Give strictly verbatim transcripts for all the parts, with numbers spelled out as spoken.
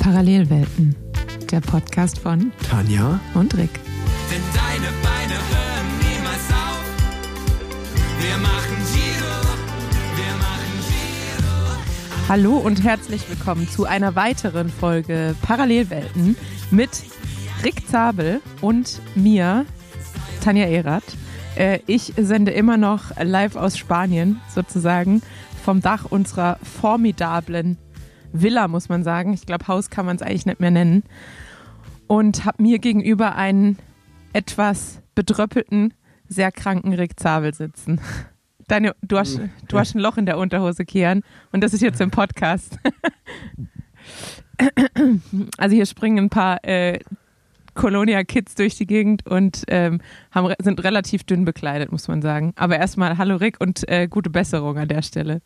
Parallelwelten, der Podcast von Tanja und Rick. Denn deine Beine hören niemals auf. Wir machen Giro, wir machen Giro. Hallo und herzlich willkommen zu einer weiteren Folge Parallelwelten mit Rick Zabel und mir, Tanja Erath. Äh, ich sende immer noch live aus Spanien, sozusagen, vom Dach unserer formidablen Villa, muss man sagen. Ich glaube, Haus kann man es eigentlich nicht mehr nennen. Und habe mir gegenüber einen etwas bedröppelten, sehr kranken Rick Zabel sitzen. Deine, du, hast, du hast ein Loch in der Unterhose, Kian. Und das ist jetzt im Podcast. Also hier springen ein paar äh, Colonia-Kids durch die Gegend und ähm, haben, sind relativ dünn bekleidet, muss man sagen. Aber erstmal hallo Rick und äh, gute Besserung an der Stelle.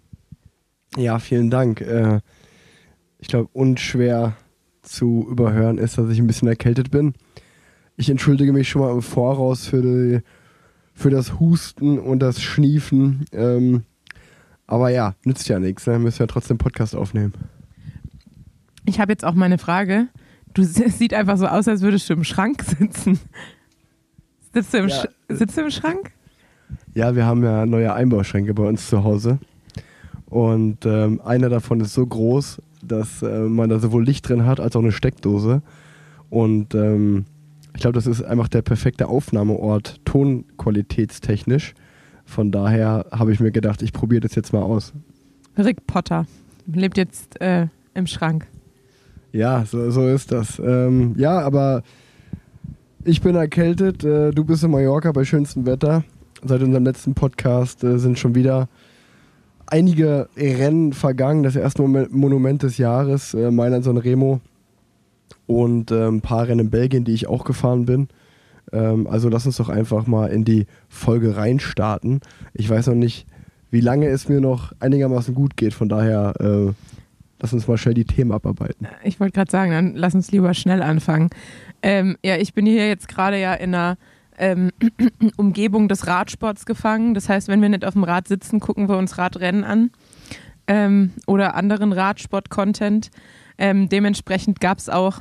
Ja, vielen Dank. Äh, ich glaube, unschwer zu überhören ist, dass ich ein bisschen erkältet bin. Ich entschuldige mich schon mal im Voraus für, die, für das Husten und das Schniefen. Ähm, aber ja, nützt ja nichts. Ne? Wir müssen ja trotzdem Podcast aufnehmen. Ich habe jetzt auch mal eine Frage. Du es sieht einfach so aus, als würdest du im Schrank sitzen. Sitzt du im, ja, Sch- sitzt du im Schrank? Ja, wir haben ja neue Einbauschränke bei uns zu Hause. Und ähm, einer davon ist so groß, dass äh, man da sowohl Licht drin hat, als auch eine Steckdose. Und ähm, ich glaube, das ist einfach der perfekte Aufnahmeort, tonqualitätstechnisch. Von daher habe ich mir gedacht, ich probiere das jetzt mal aus. Rick Potter lebt jetzt äh, im Schrank. Ja, so, so ist das. Ähm, ja, aber ich bin erkältet, äh, du bist in Mallorca bei schönstem Wetter. Seit unserem letzten Podcast äh, sind schon wieder einige Rennen vergangen. Das erste Monument des Jahres, äh, Mailand-San Remo, und äh, ein paar Rennen in Belgien, die ich auch gefahren bin. Ähm, also lass uns doch einfach mal in die Folge reinstarten. Ich weiß noch nicht, wie lange es mir noch einigermaßen gut geht. Von daher äh, lass uns mal schnell die Themen abarbeiten. Ich wollte gerade sagen, dann lass uns lieber schnell anfangen. Ähm, ja, ich bin hier jetzt gerade ja in einer ähm, Umgebung des Radsports gefangen. Das heißt, wenn wir nicht auf dem Rad sitzen, gucken wir uns Radrennen an ähm, oder anderen Radsport-Content. Ähm, dementsprechend gab es auch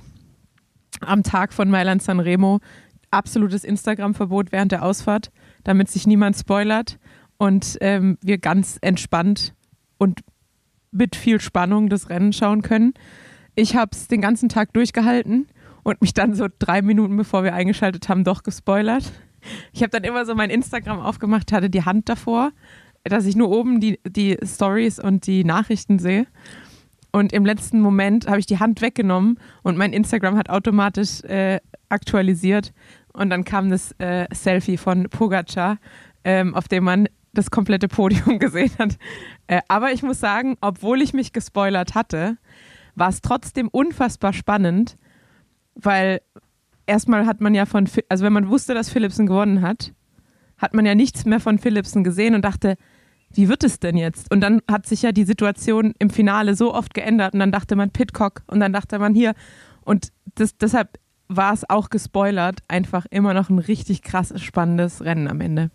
am Tag von Mailand-San Remo absolutes Instagram-Verbot während der Ausfahrt, damit sich niemand spoilert und ähm, wir ganz entspannt und mit viel Spannung das Rennen schauen können. Ich habe es den ganzen Tag durchgehalten und mich dann so drei Minuten, bevor wir eingeschaltet haben, doch gespoilert. Ich habe dann immer so mein Instagram aufgemacht, hatte die Hand davor, dass ich nur oben die, die Stories und die Nachrichten sehe. Und im letzten Moment habe ich die Hand weggenommen und mein Instagram hat automatisch äh, aktualisiert. Und dann kam das äh, Selfie von Pogačar, ähm, auf dem man das komplette Podium gesehen hat. Äh, aber ich muss sagen, obwohl ich mich gespoilert hatte, war es trotzdem unfassbar spannend, weil erstmal hat man ja von, also wenn man wusste, dass Philipsen gewonnen hat, hat man ja nichts mehr von Philipsen gesehen und dachte, wie wird es denn jetzt? Und dann hat sich ja die Situation im Finale so oft geändert und dann dachte man Pidcock und dann dachte man hier und das, deshalb war es auch gespoilert, einfach immer noch ein richtig krass spannendes Rennen am Ende.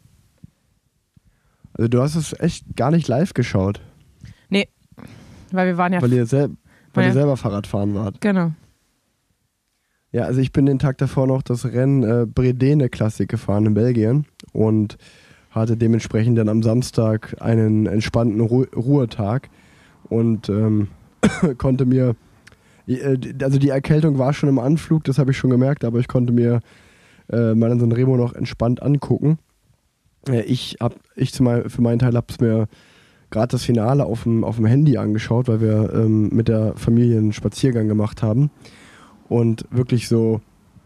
Also du hast es echt gar nicht live geschaut. Nee, weil wir waren ja... Weil ihr, sel- weil ja, ihr selber Fahrrad fahren wart. Genau. Ja, also ich bin den Tag davor noch das Rennen äh, Bredene Klassik gefahren in Belgien und hatte dementsprechend dann am Samstag einen entspannten Ru- Ruhetag und ähm, konnte mir, äh, also die Erkältung war schon im Anflug, das habe ich schon gemerkt, aber ich konnte mir äh, Mailand-San Remo noch entspannt angucken. Äh, ich hab, ich zumal, für meinen Teil habe es mir gerade das Finale auf dem, auf dem Handy angeschaut, weil wir ähm, mit der Familie einen Spaziergang gemacht haben. Und wirklich so,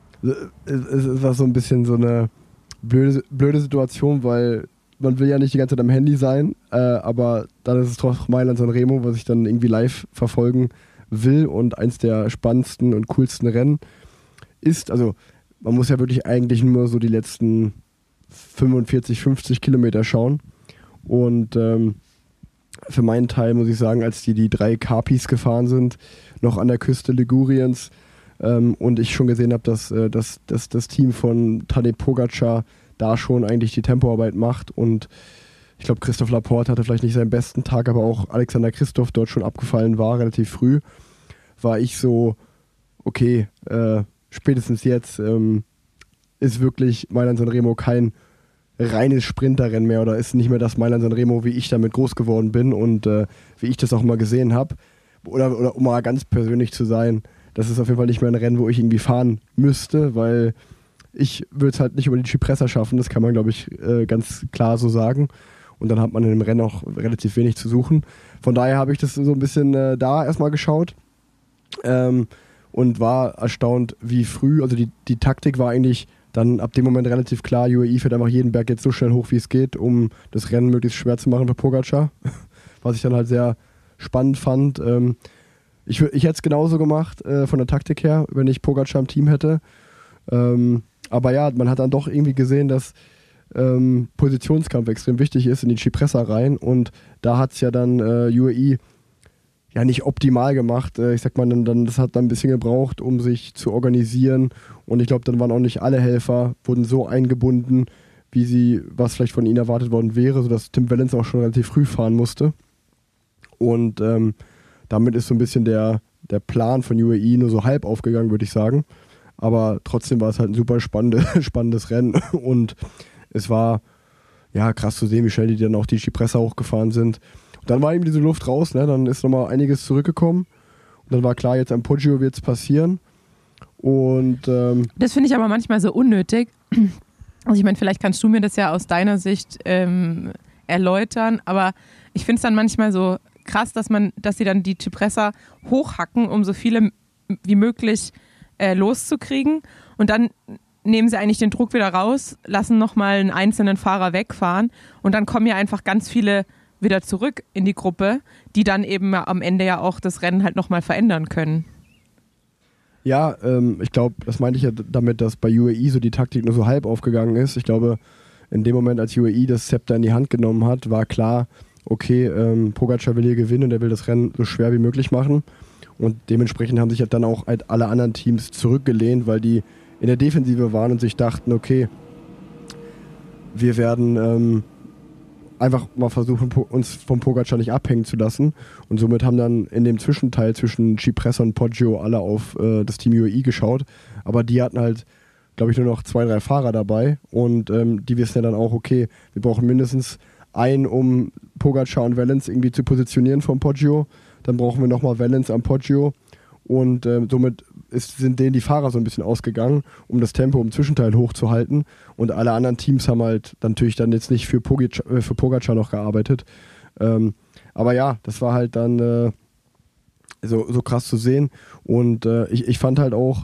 es war so ein bisschen so eine blöde, blöde Situation, weil man will ja nicht die ganze Zeit am Handy sein, äh, aber dann ist es doch Mailand-San Remo, was ich dann irgendwie live verfolgen will und eins der spannendsten und coolsten Rennen ist. Also man muss ja wirklich eigentlich nur so die letzten fünfundvierzig, fünfzig Kilometer schauen und ähm, für meinen Teil muss ich sagen, als die die drei Capis gefahren sind, noch an der Küste Liguriens, Ähm, und ich schon gesehen habe, dass, äh, dass, dass das Team von Tadej Pogačar da schon eigentlich die Tempoarbeit macht und ich glaube, Christoph Laporte hatte vielleicht nicht seinen besten Tag, aber auch Alexander Kristoff dort schon abgefallen war, relativ früh. war ich so, okay, äh, spätestens jetzt ähm, ist wirklich Mailand-Sanremo kein reines Sprinterrennen mehr oder ist nicht mehr das Mailand-Sanremo, wie ich damit groß geworden bin und äh, wie ich das auch mal gesehen habe. Oder, oder um mal ganz persönlich zu sein, das ist auf jeden Fall nicht mehr ein Rennen, wo ich irgendwie fahren müsste, weil ich würde es halt nicht über die Cipressa schaffen, das kann man, glaube ich, äh, ganz klar so sagen. Und dann hat man in dem Rennen auch relativ wenig zu suchen. Von daher habe ich das so ein bisschen äh, da erstmal geschaut ähm, und war erstaunt, wie früh, also die, die Taktik war eigentlich dann ab dem Moment relativ klar, U A E fährt einfach jeden Berg jetzt so schnell hoch, wie es geht, um das Rennen möglichst schwer zu machen für Pogacar. Was ich dann halt sehr spannend fand. Ähm, ich ich hätte es genauso gemacht, äh, von der Taktik her, wenn ich Pogacar im Team hätte. Ähm, aber ja, man hat dann doch irgendwie gesehen, dass ähm, Positionskampf extrem wichtig ist in die Cipressa rein. Und da hat es ja dann äh, U A E ja nicht optimal gemacht. Äh, ich sag mal, dann, dann, das hat dann ein bisschen gebraucht, um sich zu organisieren. Und ich glaube, dann waren auch nicht alle Helfer, wurden so eingebunden, wie sie, was vielleicht von ihnen erwartet worden wäre, sodass Tim Wellens auch schon relativ früh fahren musste. Und ähm, damit ist so ein bisschen der, der Plan von U A E nur so halb aufgegangen, würde ich sagen. Aber trotzdem war es halt ein super spannende, spannendes Rennen. Und es war ja krass zu sehen, wie schnell die dann auch die Cipressa hochgefahren sind. Und dann war eben diese Luft raus, ne? Dann ist nochmal einiges zurückgekommen. Und dann war klar, jetzt am Poggio wird es passieren. Und ähm, das finde ich aber manchmal so unnötig. Also ich meine, vielleicht kannst du mir das ja aus deiner Sicht ähm, erläutern, aber ich finde es dann manchmal so krass, dass man, dass sie dann die Cipressa hochhacken, um so viele wie möglich äh, loszukriegen. Und dann nehmen sie eigentlich den Druck wieder raus, lassen nochmal einen einzelnen Fahrer wegfahren und dann kommen ja einfach ganz viele wieder zurück in die Gruppe, die dann eben am Ende ja auch das Rennen halt nochmal verändern können. Ja, ähm, ich glaube, das meinte ich ja damit, dass bei U A E so die Taktik nur so halb aufgegangen ist. Ich glaube, in dem Moment, als U A E das Zepter in die Hand genommen hat, war klar, okay, ähm, Pogacar will hier gewinnen und er will das Rennen so schwer wie möglich machen. Und dementsprechend haben sich halt dann auch halt alle anderen Teams zurückgelehnt, weil die in der Defensive waren und sich dachten, okay, wir werden ähm, einfach mal versuchen, uns vom Pogacar nicht abhängen zu lassen. Und somit haben dann in dem Zwischenteil zwischen Cipressa und Poggio alle auf äh, das Team U A E geschaut. Aber die hatten halt, glaube ich, nur noch zwei, drei Fahrer dabei. Und ähm, die wissen ja dann auch, okay, wir brauchen mindestens einen, um Pogacar und Wellens irgendwie zu positionieren vom Poggio. Dann brauchen wir nochmal Wellens am Poggio. Und äh, somit ist, sind denen die Fahrer so ein bisschen ausgegangen, um das Tempo im Zwischenteil hochzuhalten. Und alle anderen Teams haben halt natürlich dann jetzt nicht für Pogacar, äh, für Pogacar noch gearbeitet. Ähm, aber ja, das war halt dann äh, so, so krass zu sehen. Und äh, ich, ich fand halt auch,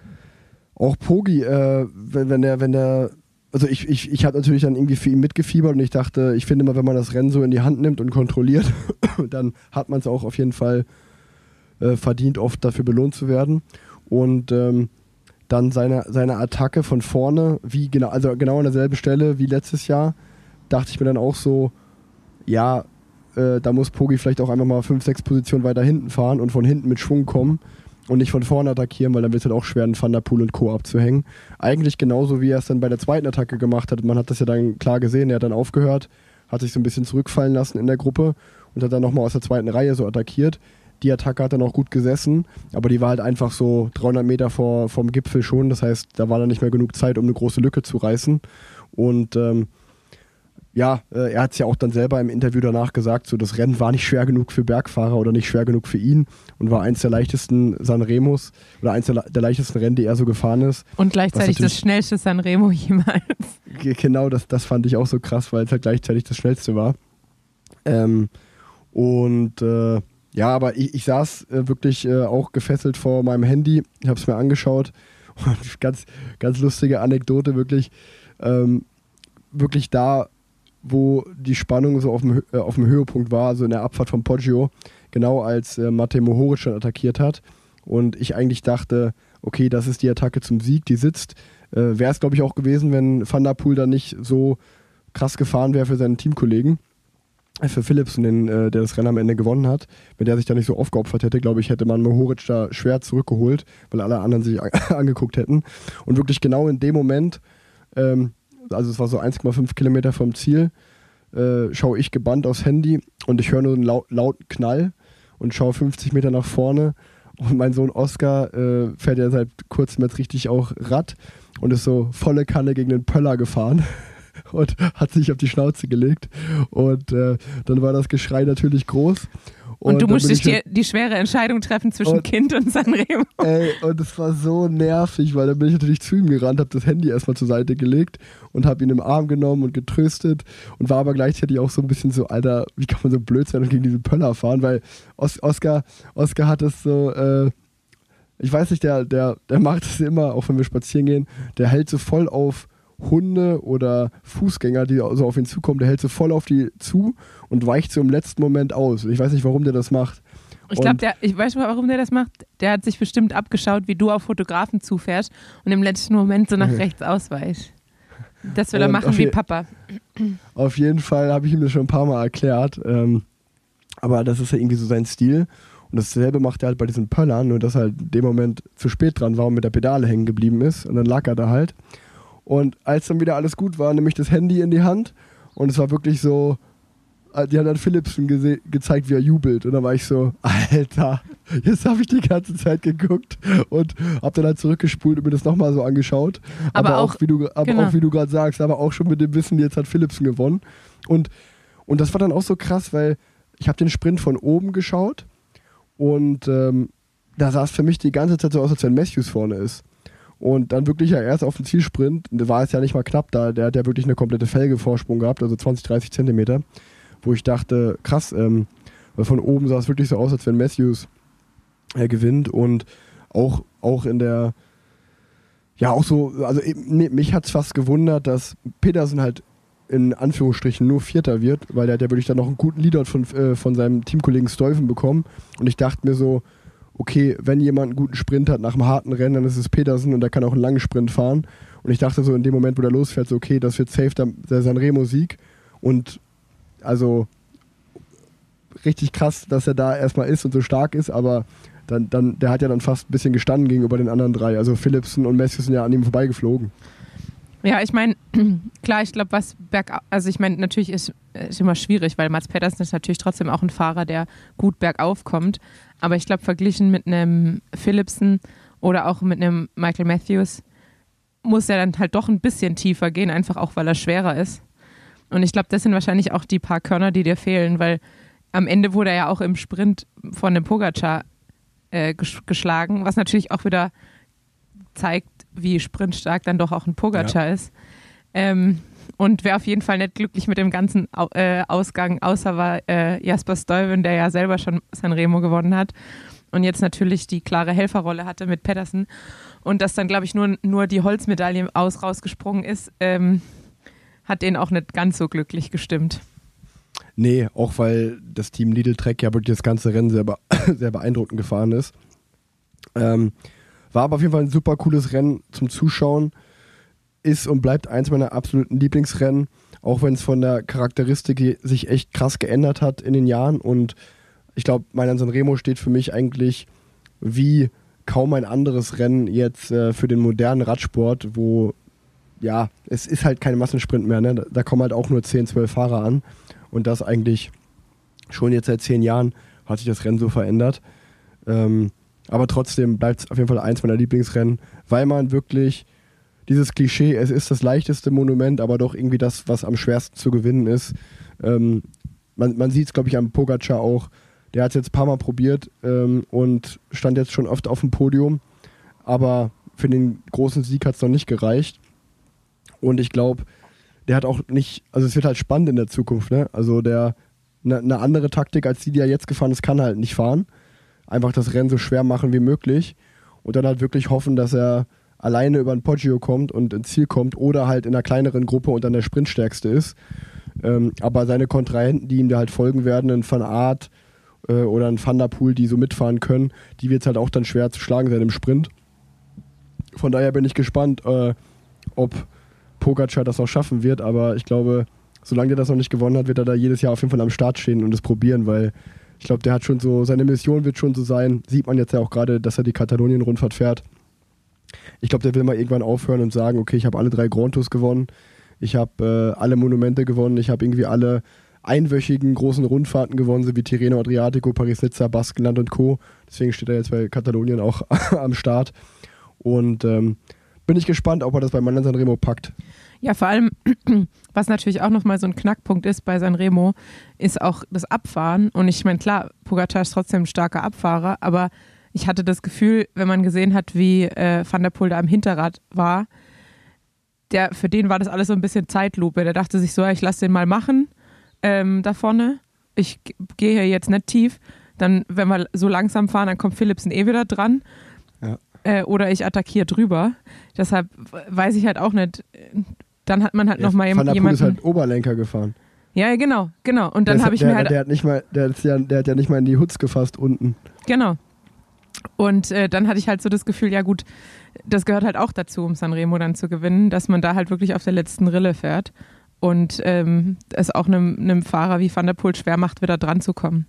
auch Pogi, äh, wenn, wenn der, wenn der, also ich, ich, ich habe natürlich dann irgendwie für ihn mitgefiebert und ich dachte, ich finde immer, wenn man das Rennen so in die Hand nimmt und kontrolliert, dann hat man es auch auf jeden Fall äh, verdient, oft dafür belohnt zu werden. Und ähm, dann seine, seine Attacke von vorne, wie genau, also genau an derselben Stelle wie letztes Jahr, dachte ich mir dann auch so, ja, äh, da muss Pogi vielleicht auch einfach mal fünf, sechs Positionen weiter hinten fahren und von hinten mit Schwung kommen und nicht von vorne attackieren, weil dann wird es halt auch schwer, einen Van der Poel und Co. abzuhängen. Eigentlich genauso, wie er es dann bei der zweiten Attacke gemacht hat. Man hat das ja dann klar gesehen, er hat dann aufgehört, hat sich so ein bisschen zurückfallen lassen in der Gruppe und hat dann nochmal aus der zweiten Reihe so attackiert. Die Attacke hat dann auch gut gesessen, aber die war halt einfach so dreihundert Meter vor, vom Gipfel schon. Das heißt, da war dann nicht mehr genug Zeit, um eine große Lücke zu reißen. Und ähm, ja, äh, er hat es ja auch dann selber im Interview danach gesagt, so das Rennen war nicht schwer genug für Bergfahrer oder nicht schwer genug für ihn und war eins der leichtesten Sanremos oder eins der, der leichtesten Rennen, die er so gefahren ist. Und gleichzeitig das schnellste Sanremo jemals. Genau, das, das fand ich auch so krass, weil es halt gleichzeitig das schnellste war. Ähm, und äh, ja, aber ich, ich saß äh, wirklich äh, auch gefesselt vor meinem Handy, ich habe es mir angeschaut und ganz, ganz lustige Anekdote, wirklich, ähm, wirklich da, wo die Spannung so auf dem, äh, auf dem Höhepunkt war, also in der Abfahrt vom Poggio, genau als äh, Matej Mohoric schon attackiert hat und ich eigentlich dachte, okay, das ist die Attacke zum Sieg, die sitzt. Äh, wäre es, glaube ich, auch gewesen, wenn Van der Poel dann nicht so krass gefahren wäre für seinen Teamkollegen, äh, für Philipsen, den, äh, der das Rennen am Ende gewonnen hat. Wenn der sich da nicht so aufgeopfert hätte, glaube ich, hätte man Mohoric da schwer zurückgeholt, weil alle anderen sich an- angeguckt hätten. Und wirklich genau in dem Moment, ähm, also es war so eins Komma fünf Kilometer vom Ziel, äh, schaue ich gebannt aufs Handy und ich höre nur einen lau- lauten Knall und schaue fünfzig Meter nach vorne Und mein Sohn Oscar äh, fährt ja seit kurzem jetzt richtig auch Rad und ist so volle Kanne gegen den Pöller gefahren und hat sich auf die Schnauze gelegt. Und äh, dann war das Geschrei natürlich groß. Und, und du musstest dir die schwere Entscheidung treffen zwischen und, Kind und Sanremo. Ey, und es war so nervig, weil dann bin ich natürlich zu ihm gerannt, habe das Handy erstmal zur Seite gelegt und habe ihn im Arm genommen und getröstet und war aber gleichzeitig auch so ein bisschen so, Alter, wie kann man so blöd sein und gegen diesen Pöller fahren, weil Os- Oscar, Oscar hat es so, äh, ich weiß nicht, der, der, der macht es immer, auch wenn wir spazieren gehen, der hält so voll auf Hunde oder Fußgänger, die so auf ihn zukommen, der hält so voll auf die zu und weicht so im letzten Moment aus. Ich weiß nicht, warum der das macht. Ich glaube, ich weiß mal, warum der das macht. Der hat sich bestimmt abgeschaut, wie du auf Fotografen zufährst und im letzten Moment so nach okay. rechts ausweichst. Das will er machen wie je- Papa. Auf jeden Fall habe ich ihm das schon ein paar Mal erklärt. Ähm, aber das ist ja irgendwie so sein Stil. Und dasselbe macht er halt bei diesen Pöllern, nur dass er halt in dem Moment zu spät dran war und mit der Pedale hängen geblieben ist. Und dann lag er da halt. Und als dann wieder alles gut war, nehme ich das Handy in die Hand und es war wirklich so, die hat dann Philipsen gese- gezeigt, wie er jubelt. Und dann war ich so, Alter, jetzt habe ich die ganze Zeit geguckt und habe dann halt zurückgespult und mir das nochmal so angeschaut. Aber, aber auch, auch, wie du, aber genau. auch wie du gerade sagst, aber auch schon mit dem Wissen, jetzt hat Philipsen gewonnen. Und, und das war dann auch so krass, weil ich habe den Sprint von oben geschaut und ähm, da sah es für mich die ganze Zeit so aus, als wenn Matthews vorne ist. Und dann wirklich ja erst auf dem Zielsprint, da war es ja nicht mal knapp da, der hat ja wirklich eine komplette Felge-Vorsprung gehabt, also zwanzig, dreißig Zentimeter, wo ich dachte, krass, ähm, weil von oben sah es wirklich so aus, als wenn Matthews äh, gewinnt und auch, auch in der, ja auch so, also nee, mich hat es fast gewundert, dass Pedersen halt in Anführungsstrichen nur Vierter wird, weil der hat ja wirklich dann noch einen guten Leadout von, äh, von seinem Teamkollegen Stuyven bekommen und ich dachte mir so, okay, wenn jemand einen guten Sprint hat nach einem harten Rennen, dann ist es Pedersen und der kann auch einen langen Sprint fahren. Und ich dachte so in dem Moment, wo der losfährt, so okay, das wird safe der, der Sanremo-Sieg. Und also richtig krass, dass er da erstmal ist und so stark ist, aber dann, dann, der hat ja dann fast ein bisschen gestanden gegenüber den anderen drei. Also Philipsen und Matthews sind ja an ihm vorbeigeflogen. Ja, ich meine, klar, ich glaube, was bergauf, also ich meine, natürlich ist es immer schwierig, weil Mats Pedersen ist natürlich trotzdem auch ein Fahrer, der gut bergauf kommt. Aber ich glaube, verglichen mit einem Philipsen oder auch mit einem Michael Matthews muss er dann halt doch ein bisschen tiefer gehen, einfach auch, weil er schwerer ist. Und ich glaube, das sind wahrscheinlich auch die paar Körner, die dir fehlen, weil am Ende wurde er ja auch im Sprint von dem Pogacar äh, geschlagen, was natürlich auch wieder zeigt, wie sprintstark dann doch auch ein Pogacar ja. ist. Ähm, und wer auf jeden Fall nicht glücklich mit dem ganzen äh, Ausgang, außer war äh, Jasper Stuyven, der ja selber schon Sanremo gewonnen hat und jetzt natürlich die klare Helferrolle hatte mit Pedersen und dass dann, glaube ich, nur, nur die Holzmedaille aus rausgesprungen ist, ähm, hat den auch nicht ganz so glücklich gestimmt. Nee, auch weil das Team Lidl Trek ja wirklich das ganze Rennen sehr, be- sehr beeindruckend gefahren ist. Ähm, War aber auf jeden Fall ein super cooles Rennen zum Zuschauen. Ist und bleibt eins meiner absoluten Lieblingsrennen, auch wenn es von der Charakteristik sich echt krass geändert hat in den Jahren. Und ich glaube, Mailand Sanremo steht für mich eigentlich wie kaum ein anderes Rennen jetzt äh, für den modernen Radsport, wo, ja, es ist halt kein Massensprint mehr. Ne? Da kommen halt auch nur zehn, zwölf Fahrer an. Und das eigentlich schon jetzt seit zehn Jahren hat sich das Rennen so verändert. Ähm, Aber trotzdem bleibt es auf jeden Fall eins meiner Lieblingsrennen, weil man wirklich dieses Klischee, es ist das leichteste Monument, aber doch irgendwie das, was am schwersten zu gewinnen ist. Ähm, man man sieht es, glaube ich, am Pogacar auch. Der hat es jetzt ein paar Mal probiert ähm, und stand jetzt schon oft auf dem Podium. Aber für den großen Sieg hat es noch nicht gereicht. Und ich glaube, der hat auch nicht, also es wird halt spannend in der Zukunft. Ne? Also der eine ne andere Taktik, als die, die er jetzt gefahren ist, kann halt nicht fahren. Einfach das Rennen so schwer machen wie möglich und dann halt wirklich hoffen, dass er alleine über ein Poggio kommt und ins Ziel kommt oder halt in einer kleineren Gruppe und dann der Sprintstärkste ist. Ähm, aber seine Kontrahenten, die ihm da halt folgen werden, ein Van Aert äh, oder ein Van der Poel, die so mitfahren können, die wird es halt auch dann schwer zu schlagen sein im Sprint. Von daher bin ich gespannt, äh, ob Pogacar das noch schaffen wird, aber ich glaube, solange der das noch nicht gewonnen hat, wird er da jedes Jahr auf jeden Fall am Start stehen und es probieren, weil ich glaube, der hat schon so, seine Mission wird schon so sein, sieht man jetzt ja auch gerade, dass er die Katalonien-Rundfahrt fährt. Ich glaube, der will mal irgendwann aufhören und sagen, okay, ich habe alle drei Grand Tours gewonnen, ich habe äh, alle Monumente gewonnen, ich habe irgendwie alle einwöchigen großen Rundfahrten gewonnen, so wie Tirreno Adriatico, Paris-Nizza, Baskenland und Co. Deswegen steht er jetzt bei Katalonien auch am Start. Und ähm, bin ich gespannt, ob er das bei Milan Sanremo packt. Ja, vor allem, was natürlich auch nochmal so ein Knackpunkt ist bei Sanremo, ist auch das Abfahren. Und ich meine, klar, Pogacar ist trotzdem ein starker Abfahrer, aber ich hatte das Gefühl, wenn man gesehen hat, wie äh, Van der Poel da am Hinterrad war, der, für den war das alles so ein bisschen Zeitlupe. Der dachte sich so, ja, ich lasse den mal machen ähm, da vorne. Ich g- gehe hier jetzt nicht tief. Dann, wenn wir so langsam fahren, dann kommt Philipsen eh wieder dran. Ja. Äh, oder ich attackiere drüber. Deshalb weiß ich halt auch nicht. Dann hat man halt Ja, nochmal Van der Poel jemanden. ist halt Oberlenker gefahren. Ja, genau, genau. Und dann Der habe ist- ich der, mir halt. Der hat, nicht mal, der, ist ja, der hat ja nicht mal in die Hutz gefasst unten. Genau. Und äh, dann hatte ich halt so das Gefühl, ja gut, das gehört halt auch dazu, um Sanremo dann zu gewinnen, dass man da halt wirklich auf der letzten Rille fährt und ähm, es auch einem, einem Fahrer wie Van der Poel schwer macht, wieder dran zu kommen.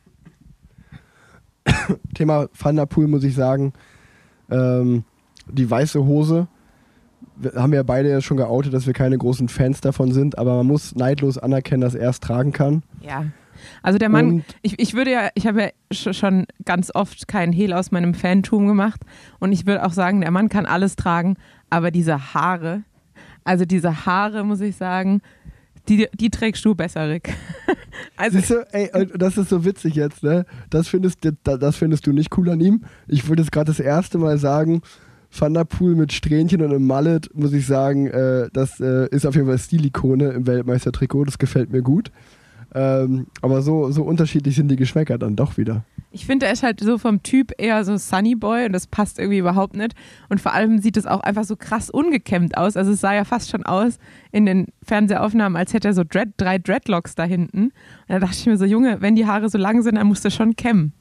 Thema Van der Poel muss ich sagen, ähm, die weiße Hose, wir haben ja beide ja schon geoutet, dass wir keine großen Fans davon sind, aber man muss neidlos anerkennen, dass er es tragen kann. Ja. Also der Mann, Und- ich, ich würde ja, ich habe ja sch- schon ganz oft keinen Hehl aus meinem Fantum gemacht und ich würde auch sagen, der Mann kann alles tragen, aber diese Haare, also diese Haare, muss ich sagen, die, die trägst du besser, Rick. Also Siehst du, ey, und das ist so witzig jetzt, ne? Das findest, du- das findest du nicht cool an ihm. Ich würde es gerade das erste Mal sagen, Van der Poel mit Strähnchen und einem Mallet, muss ich sagen, äh, das äh, ist auf jeden Fall Stilikone im Weltmeistertrikot, das gefällt mir gut. Ähm, aber so, so unterschiedlich sind die Geschmäcker dann doch wieder. ich finde, er ist halt so vom Typ eher so Sunny Boy und das passt irgendwie überhaupt nicht. Und vor allem sieht es auch einfach so krass ungekämmt aus. Also es sah ja fast schon aus in den Fernsehaufnahmen, als hätte er so Dread, drei Dreadlocks da hinten. Und da dachte ich mir so, Junge, wenn die Haare so lang sind, dann musst du schon kämmen.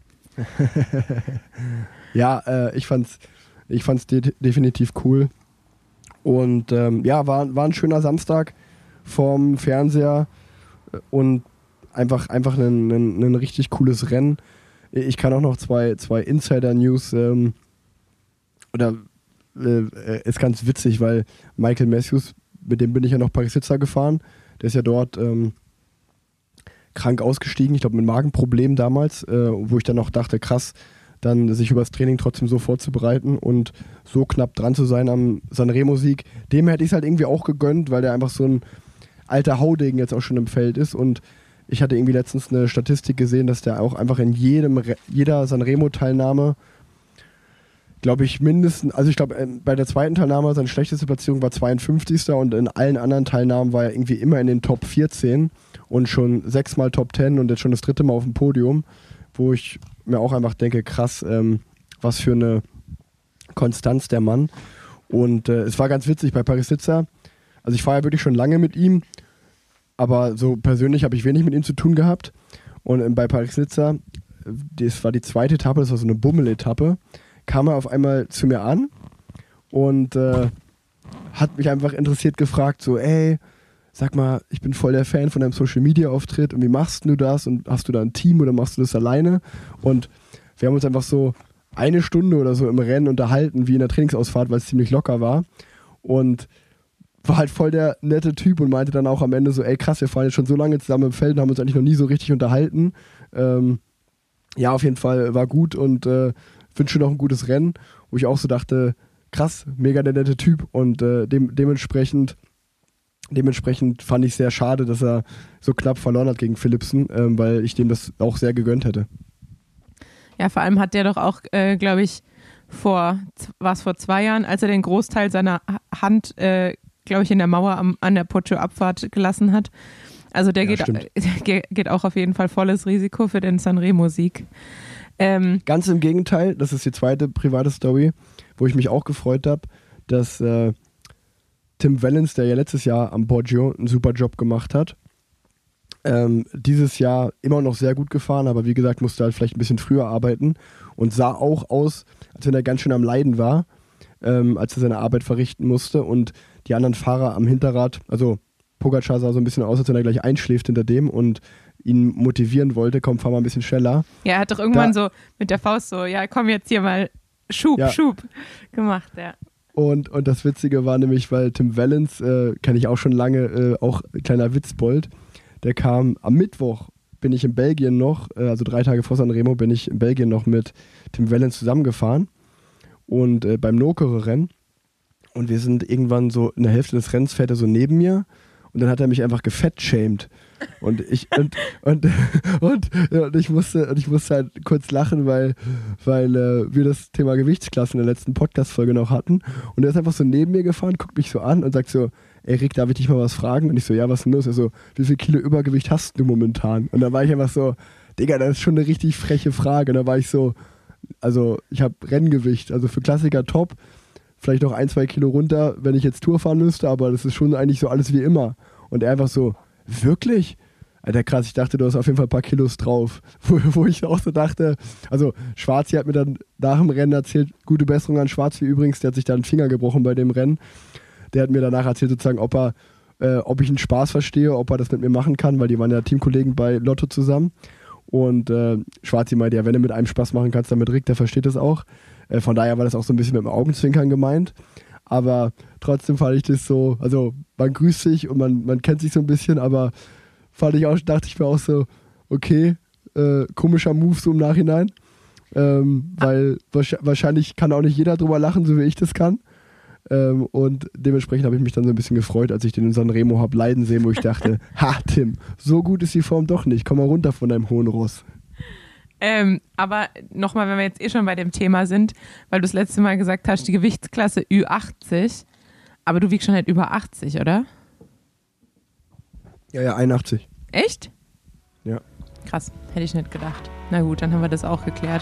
Ja, äh, ich fand's, ich fand's de- definitiv cool. Und ähm, ja, war, war ein schöner Samstag vorm Fernseher und einfach, einfach ein, ein, ein richtig cooles Rennen. Ich kann auch noch zwei, zwei Insider-News ähm, oder äh, ist ganz witzig, weil Michael Matthews, mit dem bin ich ja noch Paris-Nizza gefahren, der ist ja dort ähm, krank ausgestiegen, ich glaube mit Magenproblemen damals, äh, wo ich dann noch dachte, krass, dann sich übers Training trotzdem so vorzubereiten und so knapp dran zu sein am Sanremo-Sieg, dem hätte ich es halt irgendwie auch gegönnt, weil der einfach so ein alter Haudegen jetzt auch schon im Feld ist und ich hatte irgendwie letztens eine Statistik gesehen, dass der auch einfach in jedem Re- jeder Sanremo-Teilnahme, glaube ich, mindestens, also ich glaube, bei der zweiten Teilnahme seine schlechteste Platzierung war zweiundfünfzigster und in allen anderen Teilnahmen war er irgendwie immer in den Top vierzehn und schon sechsmal Top zehn und jetzt schon das dritte Mal auf dem Podium, wo ich mir auch einfach denke, krass, ähm, was für eine Konstanz der Mann. Und äh, es war ganz witzig bei Paris-Nizza. Also ich fahre ja wirklich schon lange mit ihm, aber so persönlich habe ich wenig mit ihm zu tun gehabt. Und ähm, bei Paris-Nizza, das war die zweite Etappe, das war so eine Bummel-Etappe, kam er auf einmal zu mir an und äh, hat mich einfach interessiert gefragt, so ey, sag mal, ich bin voll der Fan von deinem Social-Media-Auftritt und wie machst du das und hast du da ein Team oder machst du das alleine? Und wir haben uns einfach so eine Stunde oder so im Rennen unterhalten, wie in der Trainingsausfahrt, weil es ziemlich locker war und war halt voll der nette Typ und meinte dann auch am Ende so, ey krass, wir fahren jetzt schon so lange zusammen im Feld und haben uns eigentlich noch nie so richtig unterhalten. Ähm, ja, auf jeden Fall war gut und äh, wünsche noch ein gutes Rennen, wo ich auch so dachte, krass, mega der nette Typ und äh, dem, dementsprechend dementsprechend fand ich sehr schade, dass er so knapp verloren hat gegen Philipsen, ähm, weil ich dem das auch sehr gegönnt hätte. Ja, vor allem hat der doch auch, äh, glaube ich, vor, war es vor zwei Jahren, als er den Großteil seiner Hand, äh, glaube ich, in der Mauer am, an der Poggio-Abfahrt gelassen hat. Also der Ja, geht, stimmt. äh, geht auch auf jeden Fall volles Risiko für den Sanremo-Sieg. Ähm, Ganz im Gegenteil, das ist die zweite private Story, wo ich mich auch gefreut habe, dass äh, Tim Wellens, der ja letztes Jahr am Poggio einen super Job gemacht hat, ähm, dieses Jahr immer noch sehr gut gefahren, aber wie gesagt, musste halt vielleicht ein bisschen früher arbeiten und sah auch aus, als wenn er ganz schön am Leiden war, ähm, als er seine Arbeit verrichten musste und die anderen Fahrer am Hinterrad, also Pogacar sah so ein bisschen aus, als wenn er gleich einschläft hinter dem und ihn motivieren wollte, komm, fahr mal ein bisschen schneller. ja, er hat doch irgendwann Da- so mit der Faust so, ja, komm jetzt hier mal Schub, Ja. Schub gemacht, ja. Und, und das Witzige war nämlich, weil Tim Wellens, äh, kenne ich auch schon lange, äh, auch kleiner Witzbold, der kam am Mittwoch, bin ich in Belgien noch, äh, also drei Tage vor Sanremo, bin ich in Belgien noch mit Tim Wellens zusammengefahren und äh, beim Nokere-Rennen. Und wir sind irgendwann so in der Hälfte des Rennens, fährt er so neben mir und dann hat er mich einfach gefettshamed. Und ich und, und, und, ja, und ich musste und ich musste halt kurz lachen, weil, weil äh, wir das Thema Gewichtsklassen in der letzten Podcast-Folge noch hatten. Und er ist einfach so neben mir gefahren, guckt mich so an und sagt so, ey Rick, darf ich dich mal was fragen? Und ich so, ja, was ist denn los? Er so, wie viel Kilo Übergewicht hast du momentan? Und dann war ich einfach so, Digga, das ist schon eine richtig freche Frage. Und dann war ich so, also ich habe Renngewicht, also für Klassiker top, vielleicht noch ein, zwei Kilo runter, wenn ich jetzt Tour fahren müsste, aber das ist schon eigentlich so alles wie immer. Und er einfach so, wirklich? Alter, krass, ich dachte, du hast auf jeden Fall ein paar Kilos drauf. Wo, wo ich auch so dachte, also Schwarzi hat mir dann nach dem Rennen erzählt, gute Besserung an Schwarzi übrigens, der hat sich da einen Finger gebrochen bei dem Rennen. Der hat mir danach erzählt sozusagen, ob er, äh, ob ich einen Spaß verstehe, ob er das mit mir machen kann, weil die waren ja Teamkollegen bei Lotto zusammen. Und äh, Schwarzi meinte ja, wenn du mit einem Spaß machen kannst, dann mit Rick, der versteht das auch. Äh, von daher war das auch so ein bisschen mit dem Augenzwinkern gemeint. Aber trotzdem fand ich das so, also man grüßt sich und man, man kennt sich so ein bisschen, aber fand ich auch, dachte ich mir auch so, okay, äh, komischer Move so im Nachhinein. Ähm, weil wahrscheinlich kann auch nicht jeder drüber lachen, so wie ich das kann. Ähm, und dementsprechend habe ich mich dann so ein bisschen gefreut, als ich den in Sanremo habe leiden sehen, wo ich dachte, ha Tim, so gut ist die Form doch nicht, komm mal runter von deinem hohen Ross. Ähm, aber nochmal, wenn wir jetzt eh schon bei dem Thema sind, weil du das letzte Mal gesagt hast, die Gewichtsklasse Ü achtzig, aber du wiegst schon halt über achtzig, oder? Ja, ja, einundachtzig. Echt? Ja. Krass, hätte ich nicht gedacht. Na gut, dann haben wir das auch geklärt.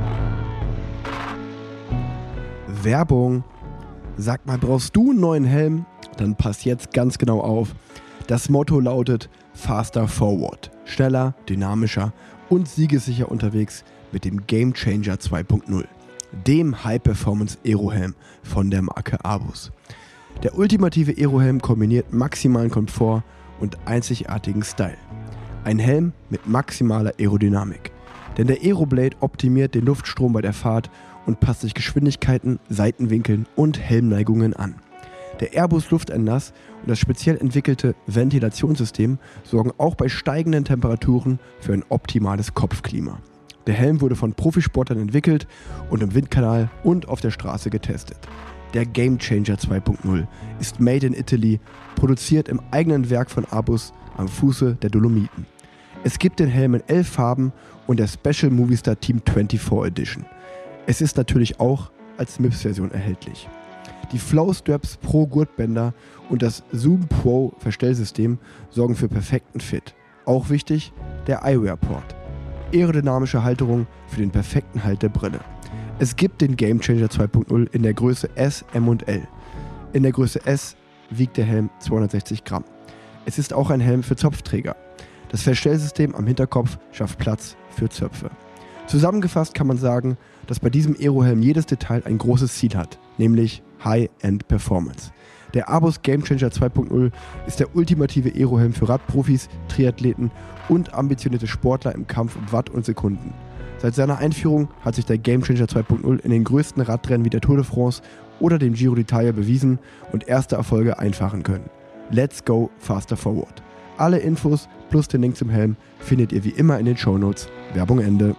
Werbung. Sag mal, brauchst du einen neuen Helm? Dann pass jetzt ganz genau auf. Das Motto lautet Faster Forward. Schneller, dynamischer und siegessicher unterwegs mit dem Game Changer zwei Punkt null. Dem High-Performance-Aerohelm von der Marke Abus. Der ultimative Aerohelm kombiniert maximalen Komfort und einzigartigen Style. Ein Helm mit maximaler Aerodynamik. Denn der Aeroblade optimiert den Luftstrom bei der Fahrt und passt sich Geschwindigkeiten, Seitenwinkeln und Helmneigungen an. Der Airbus Lufteinlass und das speziell entwickelte Ventilationssystem sorgen auch bei steigenden Temperaturen für ein optimales Kopfklima. Der Helm wurde von Profisportlern entwickelt und im Windkanal und auf der Straße getestet. Der Game Changer zwei Punkt null ist made in Italy, produziert im eigenen Werk von Abus am Fuße der Dolomiten. Es gibt den Helm in elf Farben und der Special Movistar Team vierundzwanzig Edition. Es ist natürlich auch als M I P S-Version erhältlich. Die Flow Straps Pro Gurtbänder und das Zoom Pro Verstellsystem sorgen für perfekten Fit. Auch wichtig, der Eyewear Port. Aerodynamische Halterung für den perfekten Halt der Brille. Es gibt den Game Changer zwei Punkt null in der Größe S, M und L. In der Größe S wiegt der Helm zweihundertsechzig Gramm. Es ist auch ein Helm für Zopfträger. Das Verstellsystem am Hinterkopf schafft Platz für Zöpfe. Zusammengefasst kann man sagen, dass bei diesem Aerohelm jedes Detail ein großes Ziel hat, nämlich High-End Performance. Der Abus Game Changer zwei Punkt null ist der ultimative Aerohelm für Radprofis, Triathleten und ambitionierte Sportler im Kampf um Watt und Sekunden. Seit seiner Einführung hat sich der Game Changer zwei Punkt null in den größten Radrennen wie der Tour de France oder dem Giro d'Italia bewiesen und erste Erfolge einfahren können. Let's go faster forward. Alle Infos plus den Link zum Helm findet ihr wie immer in den Shownotes. Werbung Ende.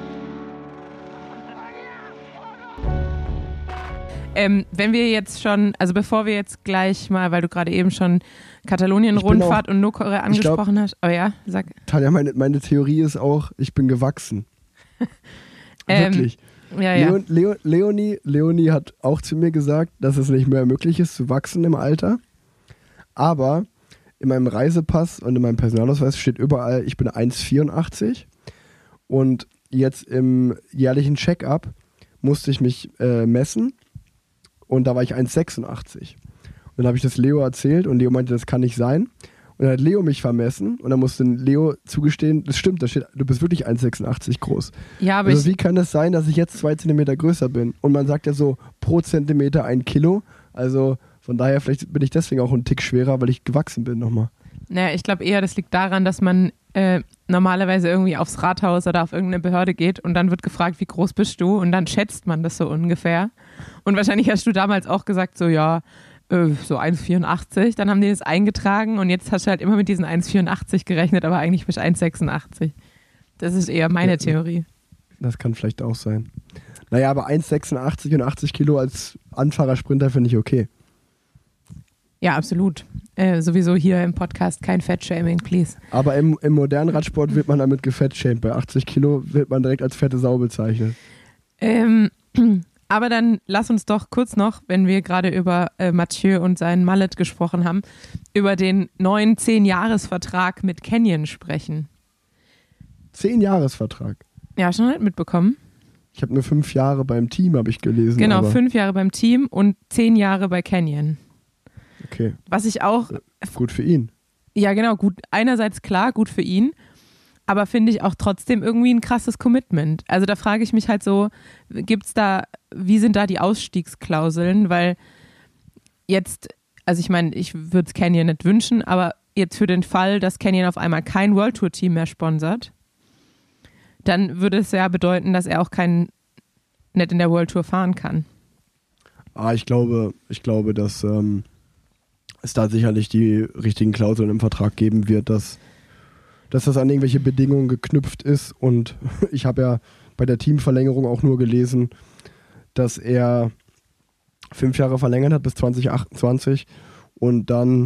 Ähm, wenn wir jetzt schon, also bevor wir jetzt gleich mal, weil du gerade eben schon Katalonien-Rundfahrt und Nokere angesprochen glaub, hast. Oh ja, sag. Tanja, meine, meine Theorie ist auch, ich bin gewachsen. Wirklich. Ähm, ja, ja. Leon, Leo, Leonie, Leonie hat auch zu mir gesagt, dass es nicht mehr möglich ist, zu wachsen im Alter. Aber in meinem Reisepass und in meinem Personalausweis steht überall, ich bin eins Komma vierundachtzig. Und jetzt im jährlichen Check-up musste ich mich äh, messen. Und da war ich eins Komma sechsundachtzig. Und dann habe ich das Leo erzählt und Leo meinte, das kann nicht sein. Und dann hat Leo mich vermessen und dann musste Leo zugestehen, das stimmt, da steht, du bist wirklich eins Komma sechsundachtzig groß. Ja, aber also ich wie kann das sein, dass ich jetzt zwei Zentimeter größer bin? Und man sagt ja so, pro Zentimeter ein Kilo. Also von daher, vielleicht bin ich deswegen auch einen Tick schwerer, weil ich gewachsen bin nochmal. Naja, ich glaube eher, das liegt daran, dass man äh, normalerweise irgendwie aufs Rathaus oder auf irgendeine Behörde geht und dann wird gefragt, wie groß bist du? Und dann schätzt man das so ungefähr. Und wahrscheinlich hast du damals auch gesagt, so ja, äh, so eins Komma vierundachtzig. Dann haben die das eingetragen und jetzt hast du halt immer mit diesen eins Komma vierundachtzig gerechnet, aber eigentlich bist du eins Komma sechsundachtzig. Das ist eher meine Ja, Theorie. Das kann vielleicht auch sein. Naja, aber eins Komma sechsundachtzig und achtzig Kilo als Anfahrer-Sprinter finde ich okay. Ja, absolut. Äh, sowieso hier im Podcast kein Fettshaming, please. Aber im, im modernen Radsport wird man damit gefettshamed. Bei achtzig Kilo wird man direkt als fette Sau bezeichnet. Ähm, aber dann lass uns doch kurz noch, wenn wir gerade über äh, Mathieu und seinen Mallet gesprochen haben, über den neuen zehn-Jahres-Vertrag mit Canyon sprechen. Zehn-Jahres-Vertrag. Ja, schon halt mitbekommen. Ich habe nur fünf Jahre beim Team, habe ich gelesen. Genau, aber fünf Jahre beim Team und zehn Jahre bei Canyon. Okay. Was ich auch, Gut für ihn. ja genau, gut, einerseits klar, gut für ihn, aber finde ich auch trotzdem irgendwie ein krasses Commitment. Also da frage ich mich halt so, gibt's da, wie sind da die Ausstiegsklauseln? Weil jetzt, also ich meine, ich würde es Canyon nicht wünschen, aber jetzt für den Fall, dass Canyon auf einmal kein World Tour Team mehr sponsert, dann würde es ja bedeuten, dass er auch kein, nicht in der World Tour fahren kann. Ah, ich glaube, ich glaube, dass ähm, es da sicherlich die richtigen Klauseln im Vertrag geben wird, dass, dass das an irgendwelche Bedingungen geknüpft ist. Und ich habe ja bei der Teamverlängerung auch nur gelesen, dass er fünf Jahre verlängert hat bis zwanzig achtundzwanzig und dann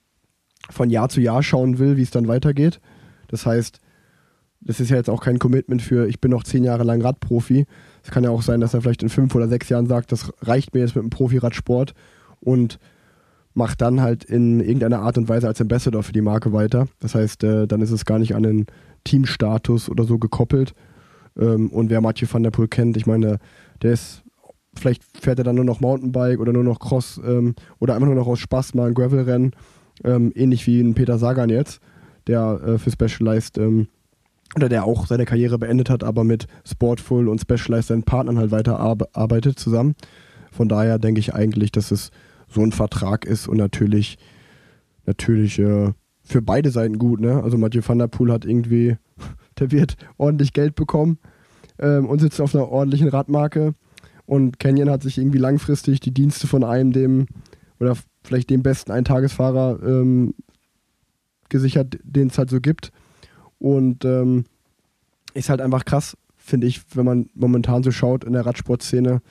von Jahr zu Jahr schauen will, wie es dann weitergeht. Das heißt, das ist ja jetzt auch kein Commitment für, ich bin noch zehn Jahre lang Radprofi. Es kann ja auch sein, dass er vielleicht in fünf oder sechs Jahren sagt, das reicht mir jetzt mit dem Profi-Radsport und macht dann halt in irgendeiner Art und Weise als Ambassador für die Marke weiter. Das heißt, äh, dann ist es gar nicht an den Teamstatus oder so gekoppelt. Ähm, und wer Mathieu van der Poel kennt, ich meine, der ist, vielleicht fährt er dann nur noch Mountainbike oder nur noch Cross ähm, oder einfach nur noch aus Spaß mal ein Gravelrennen. Ähm, ähnlich wie ein Peter Sagan jetzt, der äh, für Specialized ähm, oder der auch seine Karriere beendet hat, aber mit Sportful und Specialized seinen Partnern halt weiter ar- arbeitet zusammen. Von daher denke ich eigentlich, dass es so ein Vertrag ist und natürlich natürlich äh, für beide Seiten gut, ne? Also Mathieu van der Poel hat irgendwie, der wird ordentlich Geld bekommen ähm, und sitzt auf einer ordentlichen Radmarke und Canyon hat sich irgendwie langfristig die Dienste von einem dem oder vielleicht dem besten Eintagesfahrer ähm, gesichert, den es halt so gibt. Und ähm, ist halt einfach krass, finde ich, wenn man momentan so schaut in der Radsportszene.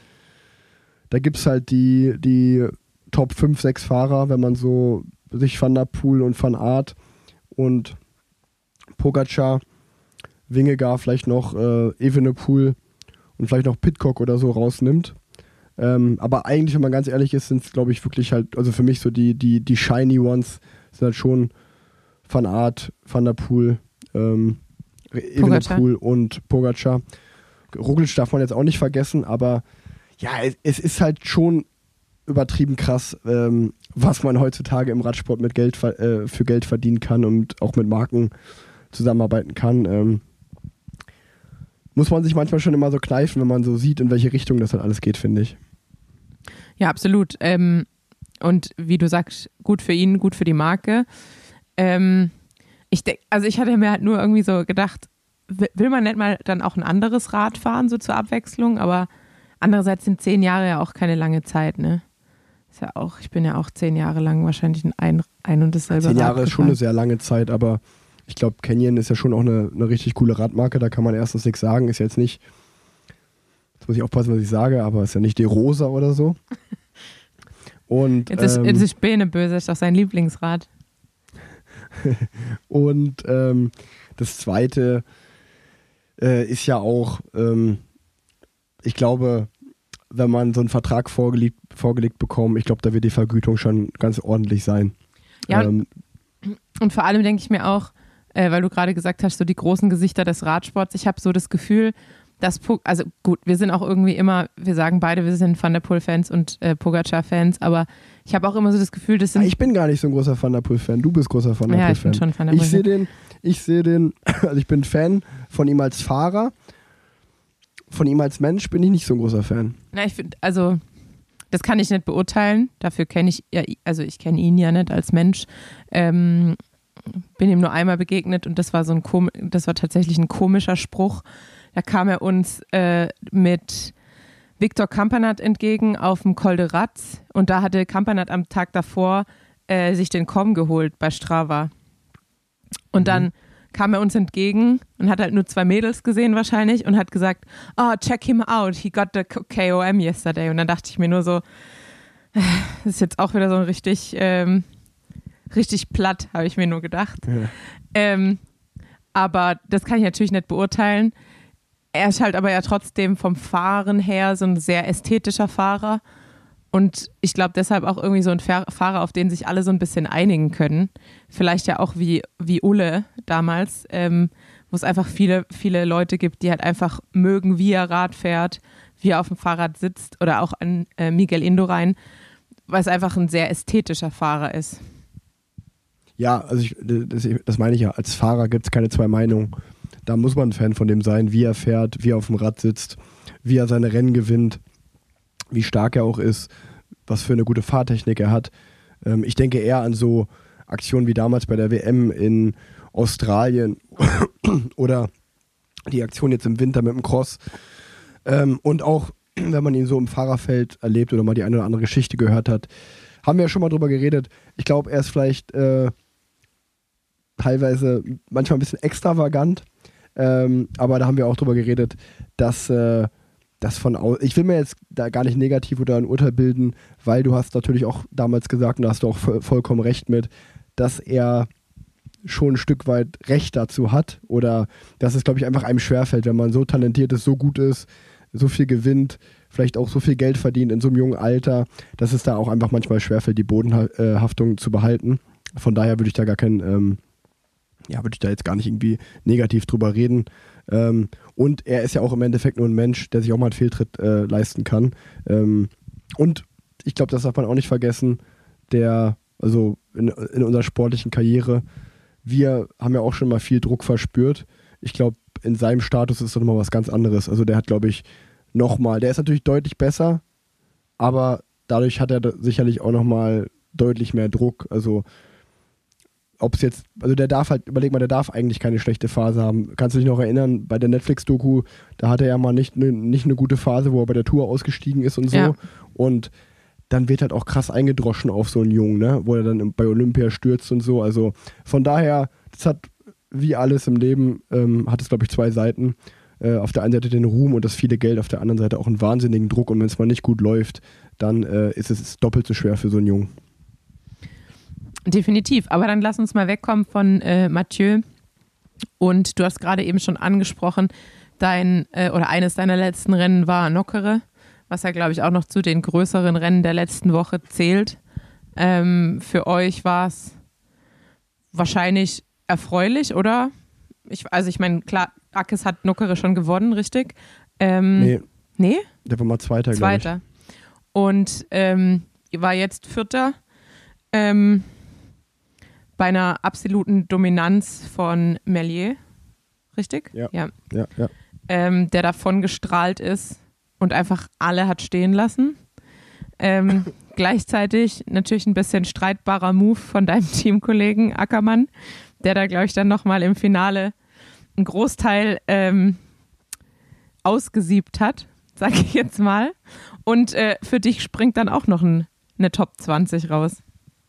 Da gibt es halt die, die Top fünf, sechs Fahrer, wenn man so sich Van der Poel und Van Aert und Pogacar, Vingegaard, vielleicht noch äh, Evenepoel und vielleicht noch Pidcock oder so rausnimmt. Ähm, aber eigentlich, wenn man ganz ehrlich ist, sind es, glaube ich, wirklich halt, also für mich so die, die, die shiny Ones sind halt schon Van Aert, Van der Poel, ähm, Evenepoel und Pogacar. Roglic darf man jetzt auch nicht vergessen, aber ja, es, es ist halt schon übertrieben krass, ähm, was man heutzutage im Radsport mit Geld äh, für Geld verdienen kann und auch mit Marken zusammenarbeiten kann. Ähm, muss man sich manchmal schon immer so kneifen, wenn man so sieht, in welche Richtung das halt alles geht, finde ich. Ja, absolut. Ähm, und wie du sagst, gut für ihn, gut für die Marke. Ähm, ich denk, also ich hatte mir halt nur irgendwie so gedacht, will man nicht mal dann auch ein anderes Rad fahren, so zur Abwechslung, aber andererseits sind zehn Jahre ja auch keine lange Zeit, ne? Ist ja auch, ich bin ja auch zehn Jahre lang wahrscheinlich ein, ein und dasselbe Rad Zehn Jahre gefahren. ist schon eine sehr lange Zeit, aber ich glaube, Canyon ist ja schon auch eine, eine richtig coole Radmarke, da kann man erstens nichts sagen, ist jetzt nicht, jetzt muss ich aufpassen, was ich sage, aber ist ja nicht die Rosa oder so. Und, jetzt ist, ähm, jetzt ist Bene böse, ist doch sein Lieblingsrad. Und ähm, das Zweite äh, ist ja auch, ähm, ich glaube, wenn man so einen Vertrag vorgelegt, vorgelegt bekommt, ich glaube, da wird die Vergütung schon ganz ordentlich sein. Ja, ähm, und vor allem denke ich mir auch, äh, weil du gerade gesagt hast, so die großen Gesichter des Radsports, ich habe so das Gefühl, dass, also gut, wir sind auch irgendwie immer, wir sagen beide, wir sind Van der Poel-Fans und äh, Pogacar-Fans, aber ich habe auch immer so das Gefühl, das sind... ich bin gar nicht so ein großer Van der Poel-Fan, du bist großer Van der ja, Poel-Fan. Ich bin schon Van der Poel. Ich sehe den, ich sehe den, also ich bin Fan von ihm als Fahrer, von ihm als Mensch bin ich nicht so ein großer Fan. Na, ich finde, also das kann ich nicht beurteilen, dafür kenne ich, ja, also ich kenne ihn ja nicht als Mensch, ähm, bin ihm nur einmal begegnet und das war so ein, kom- das war tatsächlich ein komischer Spruch. Da kam er uns äh, mit, Victor Campenaerts entgegen auf dem Col de Ratz und da hatte Campenaerts am Tag davor äh, sich den Com geholt bei Strava. Und dann mhm. kam er uns entgegen und hat halt nur zwei Mädels gesehen wahrscheinlich und hat gesagt, oh, check him out, he got the K O M yesterday. Und dann dachte ich mir nur so, das ist jetzt auch wieder so ein richtig, ähm, richtig platt, habe ich mir nur gedacht. Ja. Ähm, aber das kann ich natürlich nicht beurteilen. Er ist halt aber ja trotzdem vom Fahren her so ein sehr ästhetischer Fahrer und ich glaube deshalb auch irgendwie so ein Fahrer, auf den sich alle so ein bisschen einigen können. Vielleicht ja auch wie, wie Ulle damals, ähm, wo es einfach viele, viele Leute gibt, die halt einfach mögen, wie er Rad fährt, wie er auf dem Fahrrad sitzt oder auch an äh, Miguel Indurain, weil es einfach ein sehr ästhetischer Fahrer ist. Ja, also ich, das, das meine ich ja, als Fahrer gibt es keine zwei Meinungen. Da muss man ein Fan von dem sein, wie er fährt, wie er auf dem Rad sitzt, wie er seine Rennen gewinnt, wie stark er auch ist, was für eine gute Fahrtechnik er hat. Ähm, ich denke eher an so Aktionen wie damals bei der W M in Australien oder die Aktion jetzt im Winter mit dem Cross. Ähm, und auch, wenn man ihn so im Fahrerfeld erlebt oder mal die eine oder andere Geschichte gehört hat, haben wir ja schon mal drüber geredet. Ich glaube, er ist vielleicht äh, teilweise manchmal ein bisschen extravagant. Ähm, aber da haben wir auch drüber geredet, dass äh, das von au- ich will mir jetzt da gar nicht negativ oder ein Urteil bilden, weil du hast natürlich auch damals gesagt, und da hast du auch vo- vollkommen recht mit, dass er schon ein Stück weit Recht dazu hat oder dass es, glaube ich, einfach einem schwerfällt, wenn man so talentiert ist, so gut ist, so viel gewinnt, vielleicht auch so viel Geld verdient in so einem jungen Alter, dass es da auch einfach manchmal schwerfällt, die Bodenhaftung zu behalten. Von daher würde ich da gar kein ähm, ja, würde ich da jetzt gar nicht irgendwie negativ drüber reden. Ähm, und er ist ja auch im Endeffekt nur ein Mensch, der sich auch mal einen Fehltritt äh, leisten kann. Ähm, und ich glaube, das darf man auch nicht vergessen, der, also in, in unserer sportlichen Karriere, wir haben ja auch schon mal viel Druck verspürt. Ich glaube, in seinem Status ist das nochmal was ganz anderes. Also der hat, glaube ich, nochmal, der ist natürlich deutlich besser, aber dadurch hat er sicherlich auch nochmal deutlich mehr Druck. Also ob es jetzt, also der darf halt, überleg mal, der darf eigentlich keine schlechte Phase haben. Kannst du dich noch erinnern, bei der Netflix-Doku, da hatte er ja mal nicht eine nicht eine gute Phase, wo er bei der Tour ausgestiegen ist und so. Ja. Und dann wird halt auch krass eingedroschen auf so einen Jungen, ne? Wo er dann bei Olympia stürzt und so. Also von daher, das hat, wie alles im Leben, ähm, hat es, glaube ich, zwei Seiten. Äh, auf der einen Seite den Ruhm und das viele Geld, auf der anderen Seite auch einen wahnsinnigen Druck. Und wenn es mal nicht gut läuft, dann äh, ist es doppelt so schwer für so einen Jungen. Definitiv, aber dann lass uns mal wegkommen von äh, Mathieu und du hast gerade eben schon angesprochen, dein äh, oder eines deiner letzten Rennen war Nockere, was ja glaube ich auch noch zu den größeren Rennen der letzten Woche zählt. Ähm, für euch war es wahrscheinlich erfreulich, oder? Ich, also ich meine, klar, Akes hat Nockere schon gewonnen, richtig? Ähm, nee. Nee? Der war mal Zweiter, glaube ich. Zweiter. Und ähm, ihr war jetzt Vierter. Ähm, bei einer absoluten Dominanz von Merlier, richtig? Ja. ja. ja, ja. Ähm, der davon gestrahlt ist und einfach alle hat stehen lassen. Ähm, gleichzeitig natürlich ein bisschen streitbarer Move von deinem Teamkollegen Ackermann, der da, glaube ich, dann nochmal im Finale einen Großteil ähm, ausgesiebt hat, sage ich jetzt mal. Und äh, für dich springt dann auch noch ein, eine Top zwanzig raus.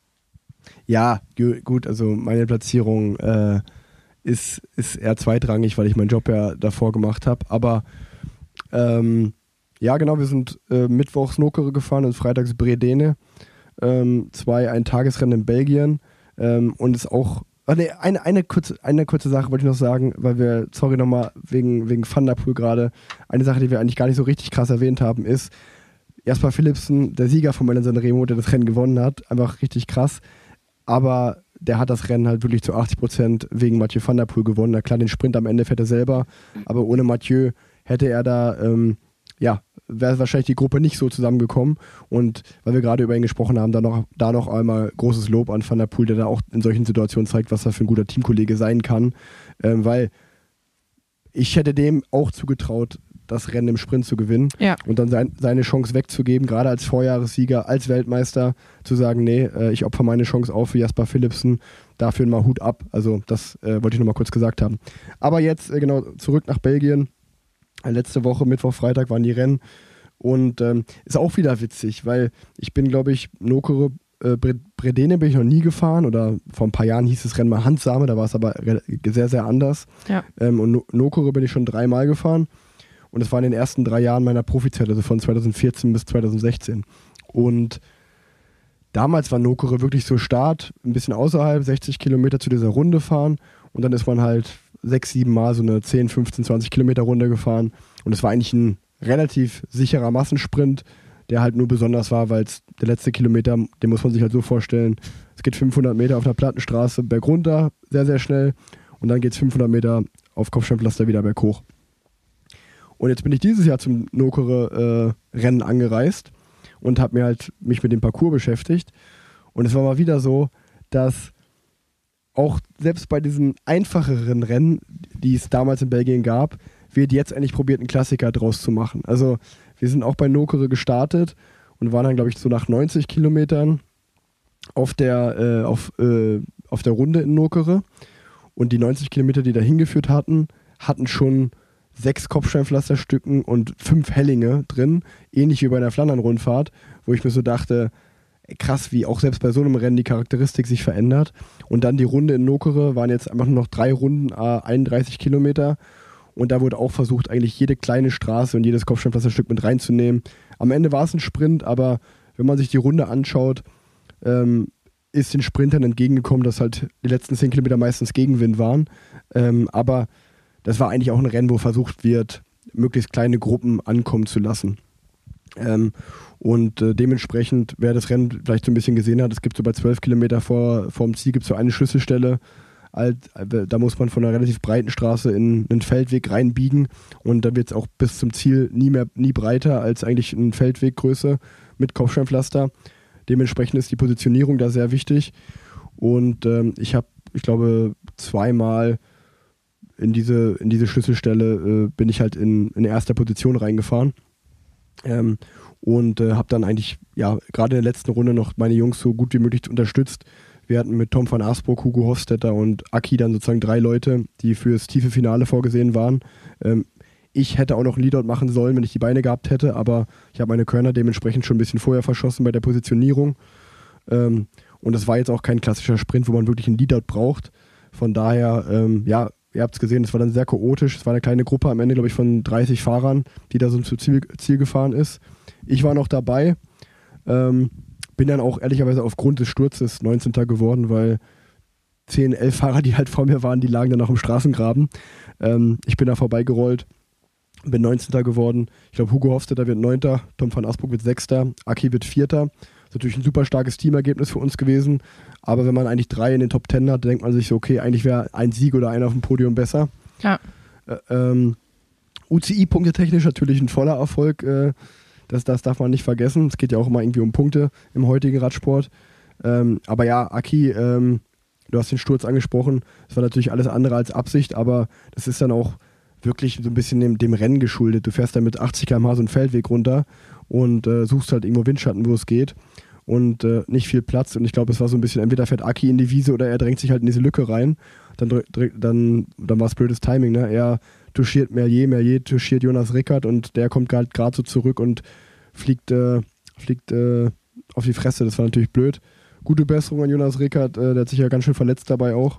Ja, gut, also meine Platzierung äh, ist, ist eher zweitrangig, weil ich meinen Job ja davor gemacht habe. Aber ähm, ja, genau, wir sind äh, mittwochs Nockere gefahren und freitags Bredene. Ähm, zwei Ein-Tagesrennen in Belgien. Ähm, und es auch, ach nee, eine, eine, kurze, eine kurze Sache wollte ich noch sagen, weil wir, sorry nochmal, wegen, wegen Van der Poel gerade, eine Sache, die wir eigentlich gar nicht so richtig krass erwähnt haben, ist Jasper Philipsen, der Sieger von Milan Sanremo, der das Rennen gewonnen hat. Einfach richtig krass. Aber der hat das Rennen halt wirklich zu achtzig Prozent wegen Mathieu van der Poel gewonnen. Na klar, den Sprint am Ende fährt er selber, aber ohne Mathieu hätte er da, ähm, ja, wäre wahrscheinlich die Gruppe nicht so zusammengekommen. Und weil wir gerade über ihn gesprochen haben, da noch, da noch einmal großes Lob an Van der Poel, der da auch in solchen Situationen zeigt, was er für ein guter Teamkollege sein kann. Ähm, weil ich hätte dem auch zugetraut, das Rennen im Sprint zu gewinnen, ja, und dann sein, seine Chance wegzugeben, gerade als Vorjahressieger, als Weltmeister, zu sagen, nee, äh, ich opfer meine Chance auf für Jasper Philipsen, dafür mal Hut ab. Also das äh, wollte ich nochmal kurz gesagt haben. Aber jetzt, äh, genau, zurück nach Belgien. Letzte Woche, Mittwoch, Freitag waren die Rennen Und ähm, ist auch wieder witzig, weil ich bin, glaube ich, Nokere, äh, Bredene bin ich noch nie gefahren oder vor ein paar Jahren hieß das Rennen mal Handsame, da war es aber sehr, sehr anders. Ja. Ähm, und no- Nokere bin ich schon dreimal gefahren und es war in den ersten drei Jahren meiner Profizeit, also von zweitausendvierzehn bis zweitausendsechzehn. Und damals war Nokere wirklich so Start, ein bisschen außerhalb, sechzig Kilometer zu dieser Runde fahren und dann ist man halt sechs, sieben Mal so eine zehn, fünfzehn, zwanzig Kilometer Runde gefahren und es war eigentlich ein relativ sicherer Massensprint, der halt nur besonders war, weil es der letzte Kilometer, den muss man sich halt so vorstellen, es geht fünfhundert Meter auf einer Plattenstraße bergunter, sehr, sehr schnell und dann geht es fünfhundert Meter auf Kopfsteinpflaster wieder berghoch. Und jetzt bin ich dieses Jahr zum Nokere äh, Rennen angereist und habe mir halt mich mit dem Parcours beschäftigt und es war mal wieder so, dass auch selbst bei diesen einfacheren Rennen, die es damals in Belgien gab, wird jetzt endlich probiert, einen Klassiker draus zu machen. Also wir sind auch bei Nokere gestartet und waren dann, glaube ich, so nach neunzig Kilometern auf der, äh, auf, äh, auf der Runde in Nokere. Und die neunzig Kilometer, die da hingeführt hatten, hatten schon sechs Kopfsteinpflasterstücken und fünf Hellinge drin, ähnlich wie bei einer Flandern-Rundfahrt, wo ich mir so dachte, ey, krass, wie auch selbst bei so einem Rennen die Charakteristik sich verändert. Und dann die Runde in Nokere waren jetzt einfach nur noch drei Runden, einunddreißig Kilometer. Und da wurde auch versucht, eigentlich jede kleine Straße und jedes Kopfsteinpflasterstück mit reinzunehmen. Am Ende war es ein Sprint, aber wenn man sich die Runde anschaut, ähm, ist den Sprintern entgegengekommen, dass halt die letzten zehn Kilometer meistens Gegenwind waren. Ähm, aber das war eigentlich auch ein Rennen, wo versucht wird, möglichst kleine Gruppen ankommen zu lassen. Ähm, und äh, dementsprechend, wer das Rennen vielleicht so ein bisschen gesehen hat, es gibt so bei zwölf Kilometer vor, vor dem Ziel gibt es so eine Schlüsselstelle, da muss man von einer relativ breiten Straße in einen Feldweg reinbiegen und da wird es auch bis zum Ziel nie mehr, nie breiter als eigentlich eine Feldweggröße mit Kopfsteinpflaster. Dementsprechend ist die Positionierung da sehr wichtig und ähm, ich habe, ich glaube, zweimal in diese, in diese Schlüsselstelle äh, bin ich halt in, in erster Position reingefahren ähm, und äh, habe dann eigentlich, ja, gerade in der letzten Runde noch meine Jungs so gut wie möglich unterstützt. Wir hatten mit Tom van Arsbroek, Hugo Hofstetter und Aki dann sozusagen drei Leute, die fürs tiefe Finale vorgesehen waren. Ähm, ich hätte auch noch einen Leadout machen sollen, wenn ich die Beine gehabt hätte, aber ich habe meine Körner dementsprechend schon ein bisschen vorher verschossen bei der Positionierung. Ähm, und das war jetzt auch kein klassischer Sprint, wo man wirklich einen Leadout braucht. Von daher, ähm, ja, ihr habt es gesehen, es war dann sehr chaotisch. Es war eine kleine Gruppe am Ende, glaube ich, von dreißig Fahrern, die da so zum Ziel, Ziel gefahren ist. Ich war noch dabei. Ähm, Bin dann auch ehrlicherweise aufgrund des Sturzes neunzehnter geworden, weil zehn, elf Fahrer, die halt vor mir waren, die lagen dann noch im Straßengraben. Ähm, ich bin da vorbeigerollt, bin neunzehnter geworden. Ich glaube, Hugo Hofstetter wird neunter, Tom van Arsbroek wird sechster, Aki wird vierter. Das ist natürlich ein super starkes Teamergebnis für uns gewesen. Aber wenn man eigentlich drei in den Top Ten hat, denkt man sich so, okay, eigentlich wäre ein Sieg oder einer auf dem Podium besser. Ja. Äh, ähm, U C I-Punkte technisch natürlich ein voller Erfolg. Äh, Das, das darf man nicht vergessen. Es geht ja auch immer irgendwie um Punkte im heutigen Radsport. Ähm, aber ja, Aki, ähm, du hast den Sturz angesprochen. Das war natürlich alles andere als Absicht, aber das ist dann auch wirklich so ein bisschen dem, dem Rennen geschuldet. Du fährst dann mit achtzig Kilometer pro Stunde so einen Feldweg runter und äh, suchst halt irgendwo Windschatten, wo es geht und äh, nicht viel Platz. Und ich glaube, es war so ein bisschen, entweder fährt Aki in die Wiese oder er drängt sich halt in diese Lücke rein. Dann, dann, dann war es blödes Timing, ne? Er touchiert Merlier, Merlier touchiert Jonas Rickert und der kommt gerade grad so zurück und fliegt, äh, fliegt äh, auf die Fresse. Das war natürlich blöd. Gute Besserung an Jonas Rickert, äh, der hat sich ja ganz schön verletzt dabei auch.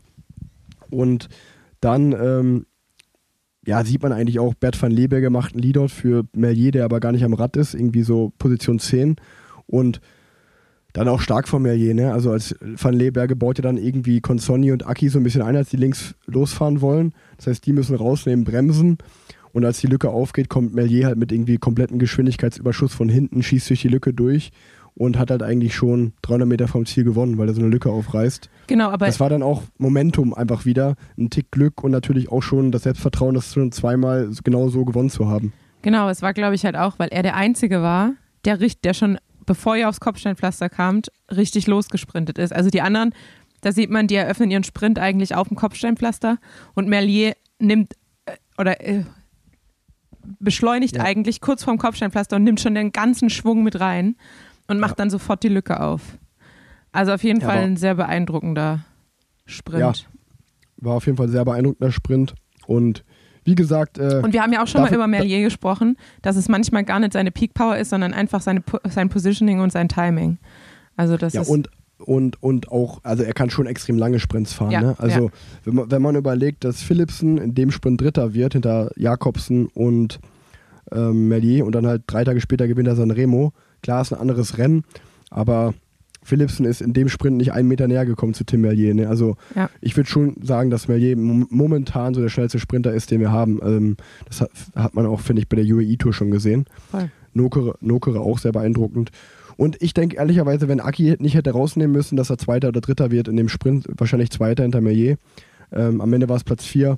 Und dann ähm, ja, sieht man eigentlich auch, Bert van Leeberger macht einen Leadout für Merlier, der aber gar nicht am Rad ist, irgendwie so Position zehn. Und dann auch stark von Merlier, ne? Also als Van Leeberger baut ja dann irgendwie Consonni und Aki so ein bisschen ein, als die links losfahren wollen. Das heißt, die müssen rausnehmen, bremsen. Und als die Lücke aufgeht, kommt Merlier halt mit irgendwie kompletten Geschwindigkeitsüberschuss von hinten, schießt durch die Lücke durch und hat halt eigentlich schon dreihundert Meter vom Ziel gewonnen, weil er so eine Lücke aufreißt. Genau, aber das war dann auch Momentum einfach wieder, ein Tick Glück und natürlich auch schon das Selbstvertrauen, das schon zweimal genau so gewonnen zu haben. Genau, es war, glaube ich, halt auch, weil er der Einzige war, der, der schon, bevor er aufs Kopfsteinpflaster kam, richtig losgesprintet ist. Also die anderen, da sieht man, die eröffnen ihren Sprint eigentlich auf dem Kopfsteinpflaster und Merlier nimmt äh, oder äh, beschleunigt ja. eigentlich kurz vorm Kopfsteinpflaster und nimmt schon den ganzen Schwung mit rein und macht ja. dann sofort die Lücke auf. Also auf jeden ja, Fall ein sehr beeindruckender Sprint. Ja, war auf jeden Fall ein sehr beeindruckender Sprint und wie gesagt. Äh, und wir haben ja auch schon dafür, mal über Merlier gesprochen, dass es manchmal gar nicht seine Peak Power ist, sondern einfach seine, sein Positioning und sein Timing. Also das ja, ist. Und, und, und auch, also er kann schon extrem lange Sprints fahren. Ja, ne? Also ja. wenn, man, wenn man überlegt, dass Philipsen in dem Sprint Dritter wird, hinter Jakobsen und ähm, Merlier und dann halt drei Tage später gewinnt er Sanremo. Klar, ist ein anderes Rennen, aber Philipsen ist in dem Sprint nicht einen Meter näher gekommen zu Tim Merlier. Ne? Also ja. ich würde schon sagen, dass Merlier momentan so der schnellste Sprinter ist, den wir haben. Ähm, das hat, hat man auch, finde ich, bei der U A E-Tour schon gesehen. Nokere, Nokere auch sehr beeindruckend. Und ich denke ehrlicherweise, wenn Aki nicht hätte rausnehmen müssen, dass er Zweiter oder Dritter wird in dem Sprint, wahrscheinlich Zweiter hinter Merlier. Ähm, am Ende war es Platz vier.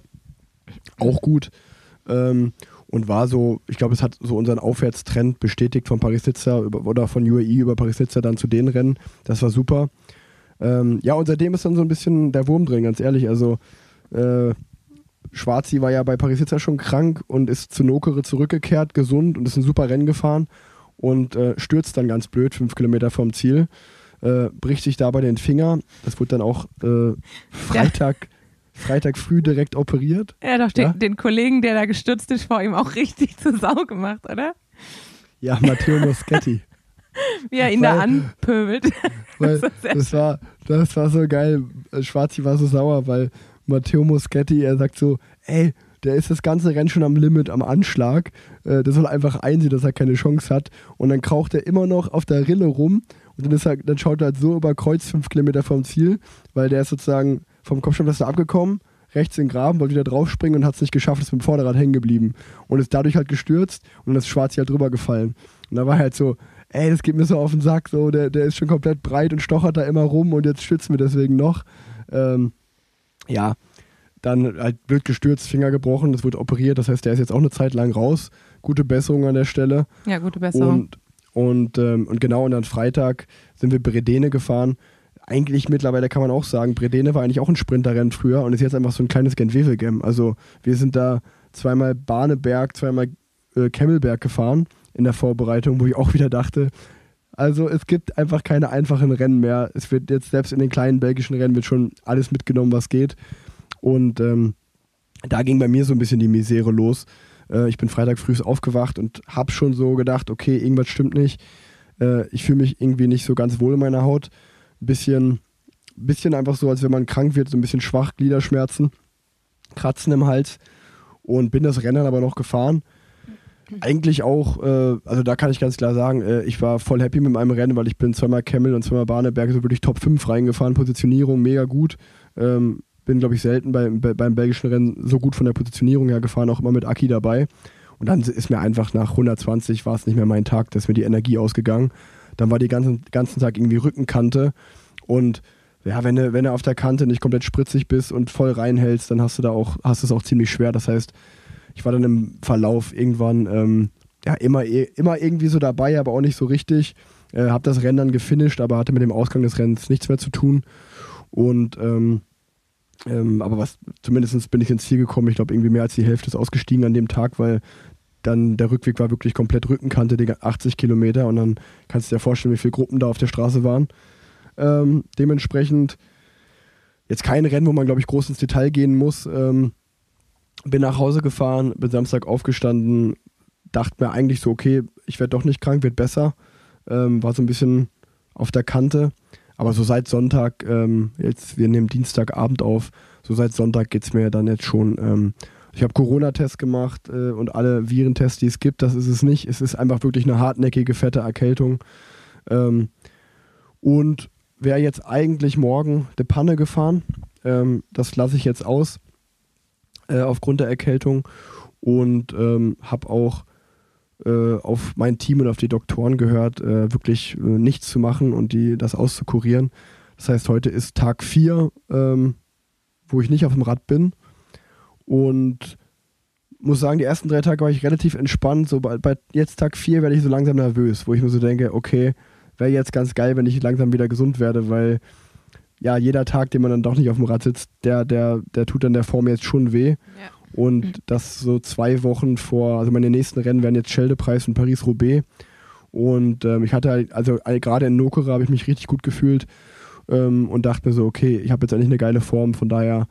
Auch gut. Ähm, Und war so, ich glaube, es hat so unseren Aufwärtstrend bestätigt von Paris-Nizza oder von U A E über Paris-Nizza dann zu den Rennen. Das war super. Ähm, ja, und seitdem ist dann so ein bisschen der Wurm drin, ganz ehrlich. Also äh, Schwarzi war ja bei Paris-Nizza schon krank und ist zu Nokere zurückgekehrt, gesund und ist ein super Rennen gefahren und äh, stürzt dann ganz blöd, fünf Kilometer vom Ziel, äh, bricht sich dabei den Finger. Das wurde dann auch äh, Freitag... Ja. Freitag früh direkt operiert. Ja, doch, den, ja? den Kollegen, der da gestürzt ist, vor ihm auch richtig zur Sau gemacht, oder? Ja, Matteo Moschetti. Wie er ihn weil, da anpöbelt. Weil das, das, war, das war so geil. Schwarzi war so sauer, weil Matteo Moschetti, er sagt so, ey, der ist das ganze Rennen schon am Limit, am Anschlag. Äh, der soll einfach einsehen, dass er keine Chance hat. Und dann kraucht er immer noch auf der Rille rum. Und dann, ist er, dann schaut er halt so über Kreuz fünf Kilometer vom Ziel, weil der ist sozusagen vom Kopfsteinpflaster abgekommen, rechts in den Graben, wollte wieder draufspringen und hat es nicht geschafft, ist mit dem Vorderrad hängen geblieben. Und ist dadurch halt gestürzt und dann ist Schwarzi halt drüber gefallen. Und da war halt so, ey, das geht mir so auf den Sack, so, der, der ist schon komplett breit und stochert da immer rum und jetzt stürzen wir deswegen noch. Ähm, ja, dann halt blöd gestürzt, Finger gebrochen, das wurde operiert, das heißt, der ist jetzt auch eine Zeit lang raus. Gute Besserung an der Stelle. Ja, gute Besserung. Und, und, ähm, und genau, und dann Freitag sind wir Bredene gefahren. Eigentlich mittlerweile kann man auch sagen, Bredene war eigentlich auch ein Sprinterrennen früher und ist jetzt einfach so ein kleines Gent-Wevelgem. Also wir sind da zweimal Barneberg, zweimal äh, Kemmelberg gefahren in der Vorbereitung, wo ich auch wieder dachte, also es gibt einfach keine einfachen Rennen mehr. Es wird jetzt selbst in den kleinen belgischen Rennen wird schon alles mitgenommen, was geht. Und ähm, da ging bei mir so ein bisschen die Misere los. Äh, ich bin Freitag früh aufgewacht und habe schon so gedacht, okay, irgendwas stimmt nicht. Äh, ich fühle mich irgendwie nicht so ganz wohl in meiner Haut. Bisschen, bisschen einfach so, als wenn man krank wird, so ein bisschen schwach, Gliederschmerzen, Kratzen im Hals und bin das Rennen aber noch gefahren. Eigentlich auch, äh, also da kann ich ganz klar sagen, äh, ich war voll happy mit meinem Rennen, weil ich bin zweimal Kemmel und zweimal Barneberg so wirklich Top fünf reingefahren, Positionierung mega gut. Ähm, bin, glaube ich, selten bei, bei, beim belgischen Rennen so gut von der Positionierung her gefahren, auch immer mit Aki dabei. Und dann ist mir einfach nach hundertzwanzig war es nicht mehr mein Tag, da ist mir die Energie ausgegangen. Dann war die ganzen, ganzen Tag irgendwie Rückenkante und ja, wenn du, wenn du auf der Kante nicht komplett spritzig bist und voll reinhältst, dann hast du da auch, hast es auch ziemlich schwer. Das heißt, ich war dann im Verlauf irgendwann ähm, ja, immer, immer irgendwie so dabei, aber auch nicht so richtig. Äh, hab das Rennen dann gefinisht, aber hatte mit dem Ausgang des Rennens nichts mehr zu tun. Und ähm, ähm, aber was, zumindest bin ich ins Ziel gekommen. Ich glaube, irgendwie mehr als die Hälfte ist ausgestiegen an dem Tag, weil dann der Rückweg war wirklich komplett Rückenkante, die achtzig Kilometer und dann kannst du dir vorstellen, wie viele Gruppen da auf der Straße waren. Ähm, dementsprechend jetzt kein Rennen, wo man, glaube ich, groß ins Detail gehen muss. Ähm, bin nach Hause gefahren, bin Samstag aufgestanden, dachte mir eigentlich so, okay, ich werde doch nicht krank, wird besser. Ähm, war so ein bisschen auf der Kante. Aber so seit Sonntag, ähm, jetzt wir nehmen Dienstagabend auf, so seit Sonntag geht es mir dann jetzt schon. Ähm, ich habe Corona-Test gemacht äh, und alle Virentests, die es gibt, das ist es nicht. Es ist einfach wirklich eine hartnäckige, fette Erkältung. Ähm, und wäre jetzt eigentlich morgen eine Panne gefahren. Ähm, das lasse ich jetzt aus äh, aufgrund der Erkältung und ähm, habe auch äh, auf mein Team und auf die Doktoren gehört, äh, wirklich äh, nichts zu machen und die das auszukurieren. Das heißt, heute ist Tag vier, ähm, wo ich nicht auf dem Rad bin. Und muss sagen, die ersten drei Tage war ich relativ entspannt. So bei, bei jetzt Tag vier werde ich so langsam nervös, wo ich mir so denke, okay, wäre jetzt ganz geil, wenn ich langsam wieder gesund werde, weil ja, jeder Tag, den man dann doch nicht auf dem Rad sitzt, der, der, der tut dann der Form jetzt schon weh. Ja. Und mhm. das so zwei Wochen vor, also meine nächsten Rennen wären jetzt Scheldepreis und Paris-Roubaix. Und ähm, ich hatte halt, also gerade in Nokere habe ich mich richtig gut gefühlt ähm, und dachte mir so, okay, ich habe jetzt eigentlich eine geile Form, von daher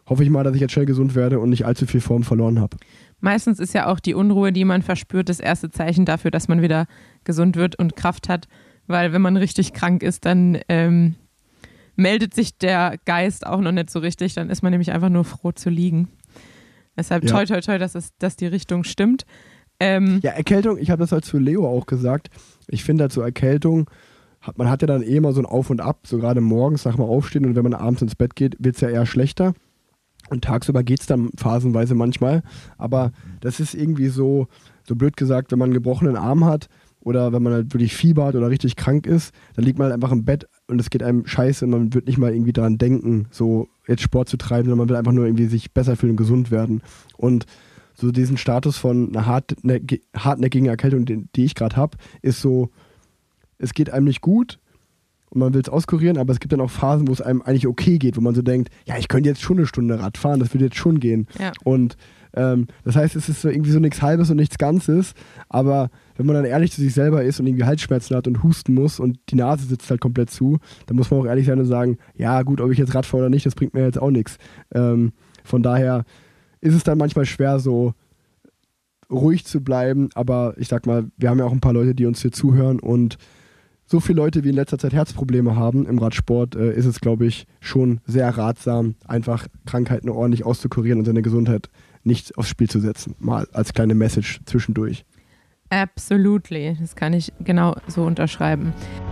hoffe ich mal, dass ich jetzt schnell gesund werde und nicht allzu viel Form verloren habe. Meistens ist ja auch die Unruhe, die man verspürt, das erste Zeichen dafür, dass man wieder gesund wird und Kraft hat. Weil wenn man richtig krank ist, dann ähm, meldet sich der Geist auch noch nicht so richtig. Dann ist man nämlich einfach nur froh zu liegen. Deshalb Ja. toi, toi, toi, dass, es, dass die Richtung stimmt. Ähm, Ja, Erkältung, ich habe das halt zu Leo auch gesagt. Ich finde halt so Erkältung, hat, man hat ja dann eh immer so ein Auf und Ab, so gerade morgens nach dem Aufstehen und wenn man abends ins Bett geht, wird es ja eher schlechter. Und tagsüber geht es dann phasenweise manchmal. Aber das ist irgendwie so, so blöd gesagt, wenn man einen gebrochenen Arm hat oder wenn man halt wirklich Fieber hat oder richtig krank ist, dann liegt man halt einfach im Bett und es geht einem scheiße und man wird nicht mal irgendwie daran denken, so jetzt Sport zu treiben, sondern man will einfach nur irgendwie sich besser fühlen und gesund werden. Und so diesen Status von einer hartnäck- hartnäckigen Erkältung, die, die ich gerade habe, ist so, es geht einem nicht gut und man will es auskurieren, aber es gibt dann auch Phasen, wo es einem eigentlich okay geht, wo man so denkt, ja, ich könnte jetzt schon eine Stunde Rad fahren, das würde jetzt schon gehen. Ja. Und ähm, das heißt, es ist so irgendwie so nichts Halbes und nichts Ganzes, aber wenn man dann ehrlich zu sich selber ist und irgendwie Halsschmerzen hat und husten muss und die Nase sitzt halt komplett zu, dann muss man auch ehrlich sein und sagen, ja gut, ob ich jetzt Rad fahre oder nicht, das bringt mir jetzt auch nichts. Ähm, von daher ist es dann manchmal schwer, so ruhig zu bleiben, aber ich sag mal, wir haben ja auch ein paar Leute, die uns hier zuhören und so viele Leute, wie in letzter Zeit Herzprobleme haben im Radsport, äh, ist es, glaube ich, schon sehr ratsam, einfach Krankheiten ordentlich auszukurieren und seine Gesundheit nicht aufs Spiel zu setzen. Mal als kleine Message zwischendurch. absolutely. Das kann ich genau so unterschreiben.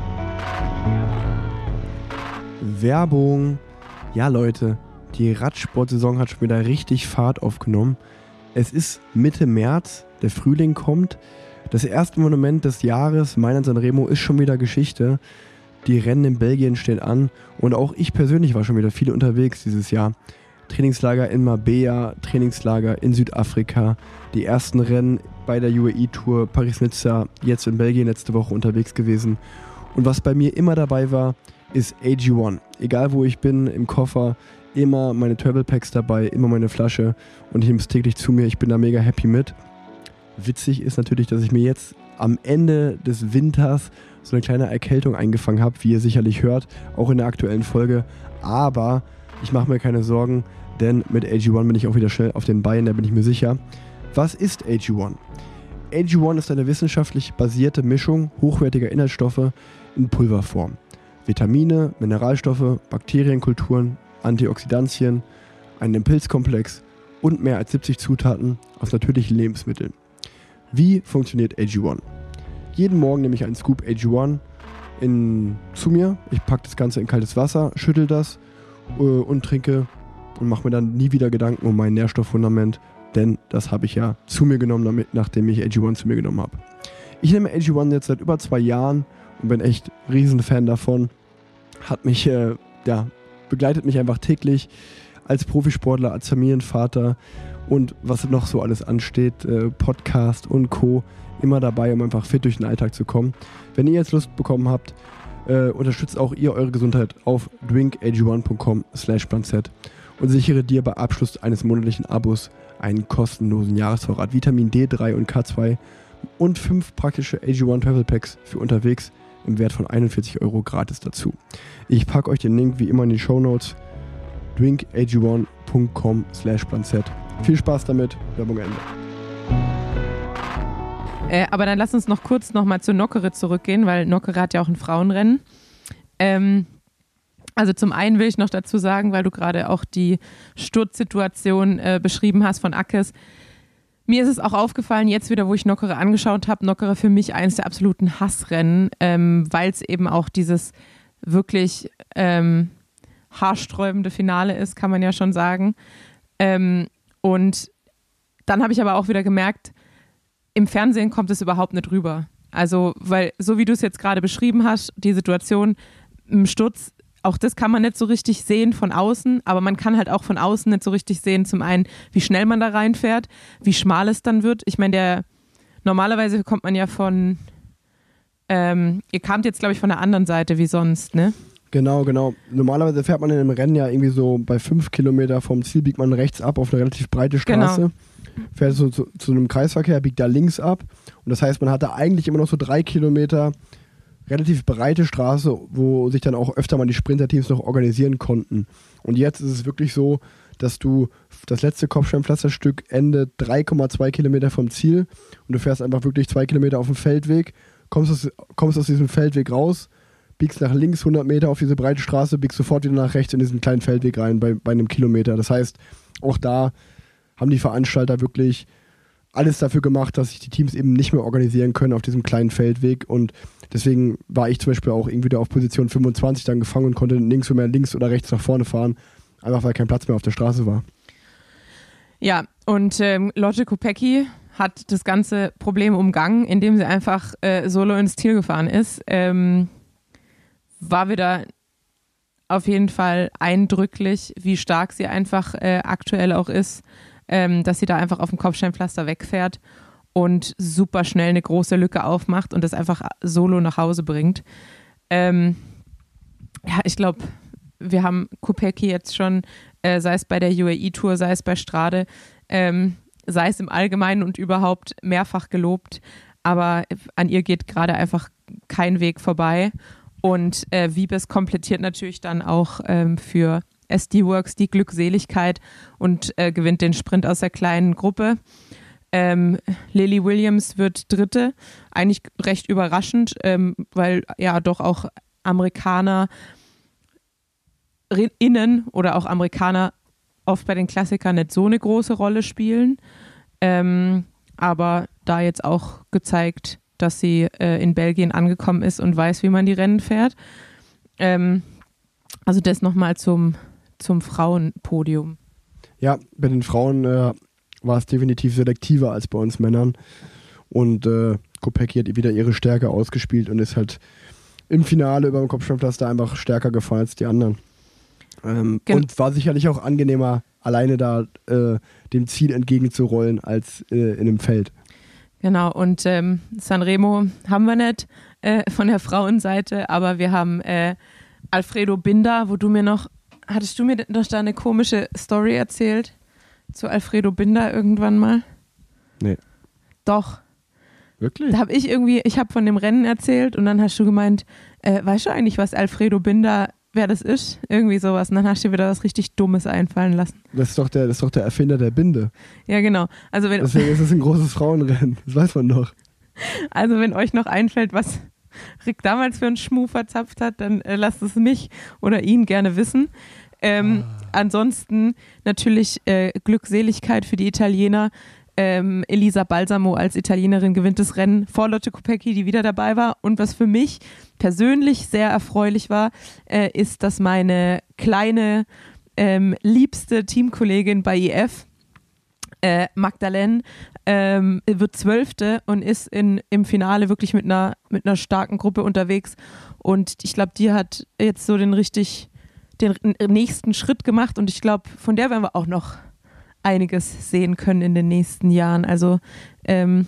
Werbung. Ja, Leute, die Radsportsaison hat schon wieder richtig Fahrt aufgenommen. Es ist Mitte März, der Frühling kommt. Das erste Monument des Jahres, Mailand-San Remo, ist schon wieder Geschichte. Die Rennen in Belgien stehen an und auch ich persönlich war schon wieder viel unterwegs dieses Jahr. Trainingslager in Marbella, Trainingslager in Südafrika, die ersten Rennen bei der U A E-Tour, Paris-Nizza, jetzt in Belgien letzte Woche unterwegs gewesen. Und was bei mir immer dabei war, ist A G eins. Egal wo ich bin, im Koffer, immer meine Travel Packs dabei, immer meine Flasche und ich nehme es täglich zu mir. Ich bin da mega happy mit. Witzig ist natürlich, dass ich mir jetzt am Ende des Winters so eine kleine Erkältung eingefangen habe, wie ihr sicherlich hört, auch in der aktuellen Folge. Aber ich mache mir keine Sorgen, denn mit A G eins bin ich auch wieder schnell auf den Beinen, da bin ich mir sicher. Was ist A G eins? A G eins ist eine wissenschaftlich basierte Mischung hochwertiger Inhaltsstoffe in Pulverform. Vitamine, Mineralstoffe, Bakterienkulturen, Antioxidantien, einen Impulskomplex und mehr als siebzig Zutaten aus natürlichen Lebensmitteln. Wie funktioniert A G eins? Jeden Morgen nehme ich einen Scoop A G eins in, zu mir. Ich packe das Ganze in kaltes Wasser, schüttel das äh, und trinke und mache mir dann nie wieder Gedanken um mein Nährstofffundament, denn das habe ich ja zu mir genommen, damit, nachdem ich A G eins zu mir genommen habe. Ich nehme A G eins jetzt seit über zwei Jahren und bin echt riesen Fan davon. Hat mich, äh, ja, begleitet mich einfach täglich als Profisportler, als Familienvater und was noch so alles ansteht, äh, Podcast und Co. immer dabei, um einfach fit durch den Alltag zu kommen. Wenn ihr jetzt Lust bekommen habt, äh, unterstützt auch ihr eure Gesundheit auf drinkag1.com slash planzett und sichere dir bei Abschluss eines monatlichen Abos einen kostenlosen Jahresvorrat Vitamin D drei und K zwei und fünf praktische A G eins Travel Packs für unterwegs im Wert von einundvierzig Euro gratis dazu. Ich packe euch den Link wie immer in die Shownotes. drinkag1.com slash planzett. Viel Spaß damit. Werbung Ende. Äh, aber dann lass uns noch kurz nochmal zu Nockere zurückgehen, weil Nockere hat ja auch ein Frauenrennen. Ähm, also zum einen will ich noch dazu sagen, weil du gerade auch die Sturzsituation äh, beschrieben hast von Ackes. Mir ist es auch aufgefallen, jetzt wieder, wo ich Nockere angeschaut habe, Nockere für mich eines der absoluten Hassrennen, ähm, weil es eben auch dieses wirklich ähm, haarsträubende Finale ist, kann man ja schon sagen. Ähm, und dann habe ich aber auch wieder gemerkt, im Fernsehen kommt es überhaupt nicht rüber. Also, weil so wie du es jetzt gerade beschrieben hast, die Situation im Sturz, auch das kann man nicht so richtig sehen von außen, aber man kann halt auch von außen nicht so richtig sehen, zum einen, wie schnell man da reinfährt, wie schmal es dann wird. Ich meine, der normalerweise kommt man ja von, ähm, ihr kamt jetzt, glaube ich, von der anderen Seite wie sonst, ne? Genau, genau. Normalerweise fährt man in einem Rennen ja irgendwie so bei fünf Kilometer vom Ziel, biegt man rechts ab auf eine relativ breite Straße. Genau. Fährt so zu, zu einem Kreisverkehr, biegt da links ab. Und das heißt, man hatte eigentlich immer noch so drei Kilometer relativ breite Straße, wo sich dann auch öfter mal die Sprinterteams noch organisieren konnten. Und jetzt ist es wirklich so, dass du das letzte Kopfsteinpflasterstück endet drei Komma zwei Kilometer vom Ziel und du fährst einfach wirklich zwei Kilometer auf dem Feldweg, kommst aus, kommst aus diesem Feldweg raus, biegst nach links hundert Meter auf diese breite Straße, biegst sofort wieder nach rechts in diesen kleinen Feldweg rein bei, bei einem Kilometer. Das heißt, auch da haben die Veranstalter wirklich alles dafür gemacht, dass sich die Teams eben nicht mehr organisieren können auf diesem kleinen Feldweg und deswegen war ich zum Beispiel auch irgendwie da auf Position fünfundzwanzig dann gefangen und konnte nirgends mehr links oder rechts nach vorne fahren, einfach weil kein Platz mehr auf der Straße war. Ja, und ähm, Lotte Kopecky hat das ganze Problem umgangen, indem sie einfach äh, solo ins Ziel gefahren ist. Ähm, war wieder auf jeden Fall eindrücklich, wie stark sie einfach äh, aktuell auch ist, ähm, dass sie da einfach auf dem Kopfsteinpflaster wegfährt und super schnell eine große Lücke aufmacht und das einfach solo nach Hause bringt. Ähm, ja, ich glaube, wir haben Kopecky jetzt schon, äh, sei es bei der U A E-Tour, sei es bei Strade, ähm, sei es im Allgemeinen und überhaupt mehrfach gelobt, aber an ihr geht gerade einfach kein Weg vorbei. Und äh, Wiebes komplettiert natürlich dann auch ähm, für S D Works die Glückseligkeit und äh, gewinnt den Sprint aus der kleinen Gruppe. Ähm, Lily Williams wird Dritte, eigentlich recht überraschend, ähm, weil ja doch auch Amerikaner innen oder auch Amerikaner oft bei den Klassikern nicht so eine große Rolle spielen. Ähm, aber da jetzt auch gezeigt, dass sie äh, in Belgien angekommen ist und weiß, wie man die Rennen fährt. Ähm, also das nochmal zum, zum Frauenpodium. Ja, bei den Frauen äh, war es definitiv selektiver als bei uns Männern. Und äh, Kopecky hat wieder ihre Stärke ausgespielt und ist halt im Finale über dem Kopfsteinpflaster einfach stärker gefahren als die anderen. Ähm, Gen- und war sicherlich auch angenehmer, alleine da äh, dem Ziel entgegenzurollen als äh, in einem Feld. Genau, und ähm, Sanremo haben wir nicht äh, von der Frauenseite, aber wir haben äh, Alfredo Binda, wo du mir noch, hattest du mir noch da eine komische Story erzählt zu Alfredo Binda irgendwann mal? Nee. Doch. Wirklich? Da habe ich irgendwie, ich habe von dem Rennen erzählt und dann hast du gemeint, äh, weißt du eigentlich, was Alfredo Binda, wer das ist? Irgendwie sowas. Und dann hast du dir wieder was richtig Dummes einfallen lassen. Das ist doch der, das ist doch der Erfinder der Binde. Ja, genau. Also wenn, Deswegen ist es ein großes Frauenrennen. Das weiß man doch. Also wenn euch noch einfällt, was Rick damals für einen Schmuh verzapft hat, dann äh, lasst es mich oder ihn gerne wissen. Ähm, ah. Ansonsten natürlich äh, Glückseligkeit für die Italiener. Ähm, Elisa Balsamo als Italienerin gewinnt das Rennen vor Lotte Kopecky, die wieder dabei war. Und was für mich persönlich sehr erfreulich war, äh, ist, dass meine kleine, ähm, liebste Teamkollegin bei I F, äh, Magdalene, ähm, wird Zwölfte und ist in, im Finale wirklich mit einer, mit einer starken Gruppe unterwegs. Und ich glaube, die hat jetzt so den richtig, den nächsten Schritt gemacht. Und ich glaube, von der werden wir auch noch einiges sehen können in den nächsten Jahren. Also ähm,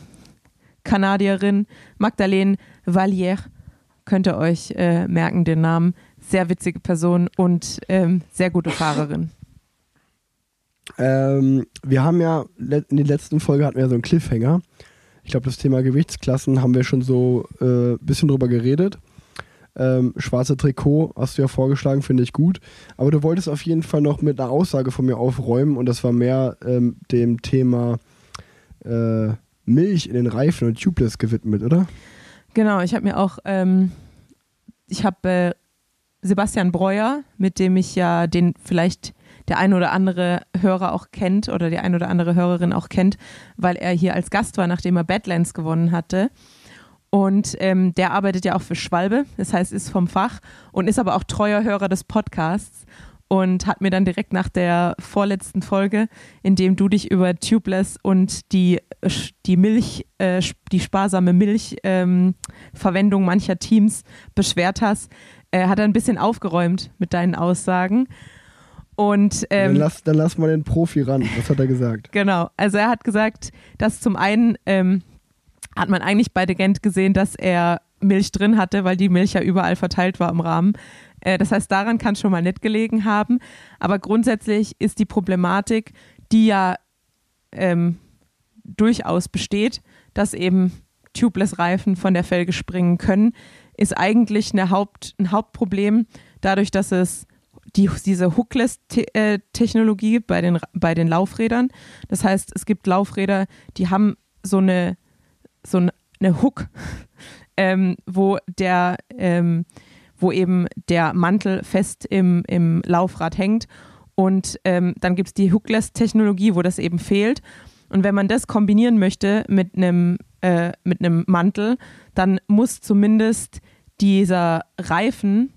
Kanadierin Magdalene Vallière, könnt ihr euch äh, merken, den Namen. Sehr witzige Person und ähm, sehr gute Fahrerin. Ähm, wir haben ja, in der letzten Folge hatten wir ja so einen Cliffhanger. Ich glaube, das Thema Gewichtsklassen haben wir schon so ein äh, bisschen drüber geredet. Ähm, schwarze Trikot hast du ja vorgeschlagen, finde ich gut. Aber du wolltest auf jeden Fall noch mit einer Aussage von mir aufräumen und das war mehr ähm, dem Thema äh, Milch in den Reifen und Tubeless gewidmet, oder? Genau, ich habe mir auch, ähm, ich habe äh, Sebastian Breuer, mit dem ich ja den vielleicht der ein oder andere Hörer auch kennt oder die ein oder andere Hörerin auch kennt, weil er hier als Gast war, nachdem er Badlands gewonnen hatte. Und ähm, der arbeitet ja auch für Schwalbe, das heißt, ist vom Fach und ist aber auch treuer Hörer des Podcasts und hat mir dann direkt nach der vorletzten Folge, in dem du dich über Tubeless und die, die Milch, äh, die sparsame Milchverwendung ähm, mancher Teams beschwert hast, äh, hat er ein bisschen aufgeräumt mit deinen Aussagen. Und, ähm, dann, lass, dann lass mal den Profi ran, was hat er gesagt? Genau, also er hat gesagt, dass zum einen ähm, hat man eigentlich bei De Gent gesehen, dass er Milch drin hatte, weil die Milch ja überall verteilt war im Rahmen. Äh, das heißt, daran kann es schon mal nicht gelegen haben. Aber grundsätzlich ist die Problematik, die ja ähm, durchaus besteht, dass eben Tubeless-Reifen von der Felge springen können, ist eigentlich eine Haupt, ein Hauptproblem, dadurch, dass es die, diese Hookless-Technologie bei den, bei den Laufrädern. Das heißt, es gibt Laufräder, die haben so eine, so eine Hook, ähm, wo der, ähm, wo eben der Mantel fest im, im Laufrad hängt. Und ähm, dann gibt es die Hookless-Technologie, wo das eben fehlt. Und wenn man das kombinieren möchte mit einem äh, mit einem Mantel, dann muss zumindest dieser Reifen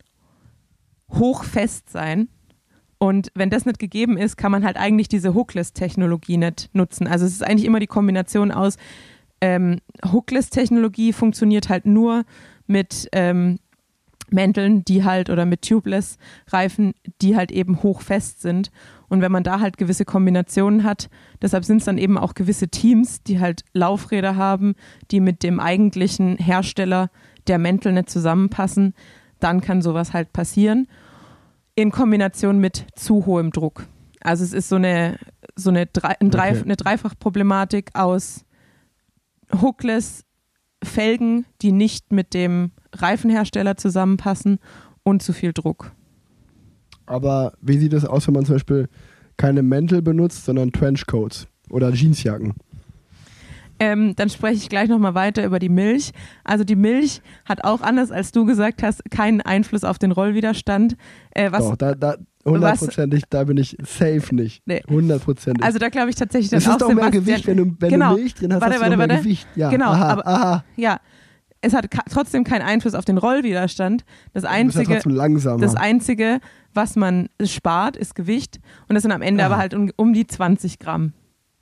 hochfest sein. Und wenn das nicht gegeben ist, kann man halt eigentlich diese Hookless-Technologie nicht nutzen. Also es ist eigentlich immer die Kombination aus ähm, Hookless-Technologie funktioniert halt nur mit ähm, Mänteln, die halt oder mit Tubeless-Reifen, die halt eben hochfest sind. Und wenn man da halt gewisse Kombinationen hat, deshalb sind es dann eben auch gewisse Teams, die halt Laufräder haben, die mit dem eigentlichen Hersteller der Mäntel nicht zusammenpassen, dann kann sowas halt passieren. In Kombination mit zu hohem Druck. Also es ist so eine, so eine, Drei, ein Drei, okay. eine Dreifach-Problematik aus Hookless Felgen, die nicht mit dem Reifenhersteller zusammenpassen und zu viel Druck. Aber wie sieht es aus, wenn man zum Beispiel keine Mäntel benutzt, sondern Trenchcoats oder Jeansjacken? Ähm, dann spreche ich gleich nochmal weiter über die Milch. Also die Milch hat auch, anders als du gesagt hast, keinen Einfluss auf den Rollwiderstand. Äh, was, Doch, da, da hundertprozentig, da bin ich safe nicht. Nee. Hundertprozentig. Also da glaube ich tatsächlich dann es auch ist doch mehr Gewicht, wenn du, wenn genau. du Milch drin hast, warte, hast warte, du noch mehr warte. Gewicht. Ja. Genau, aha, aber aha. ja, es hat ka- trotzdem keinen Einfluss auf den Rollwiderstand. Das einzige, ja langsamer. das einzige, was man spart, ist Gewicht. Und das sind am Ende ah. aber halt um, um die zwanzig Gramm.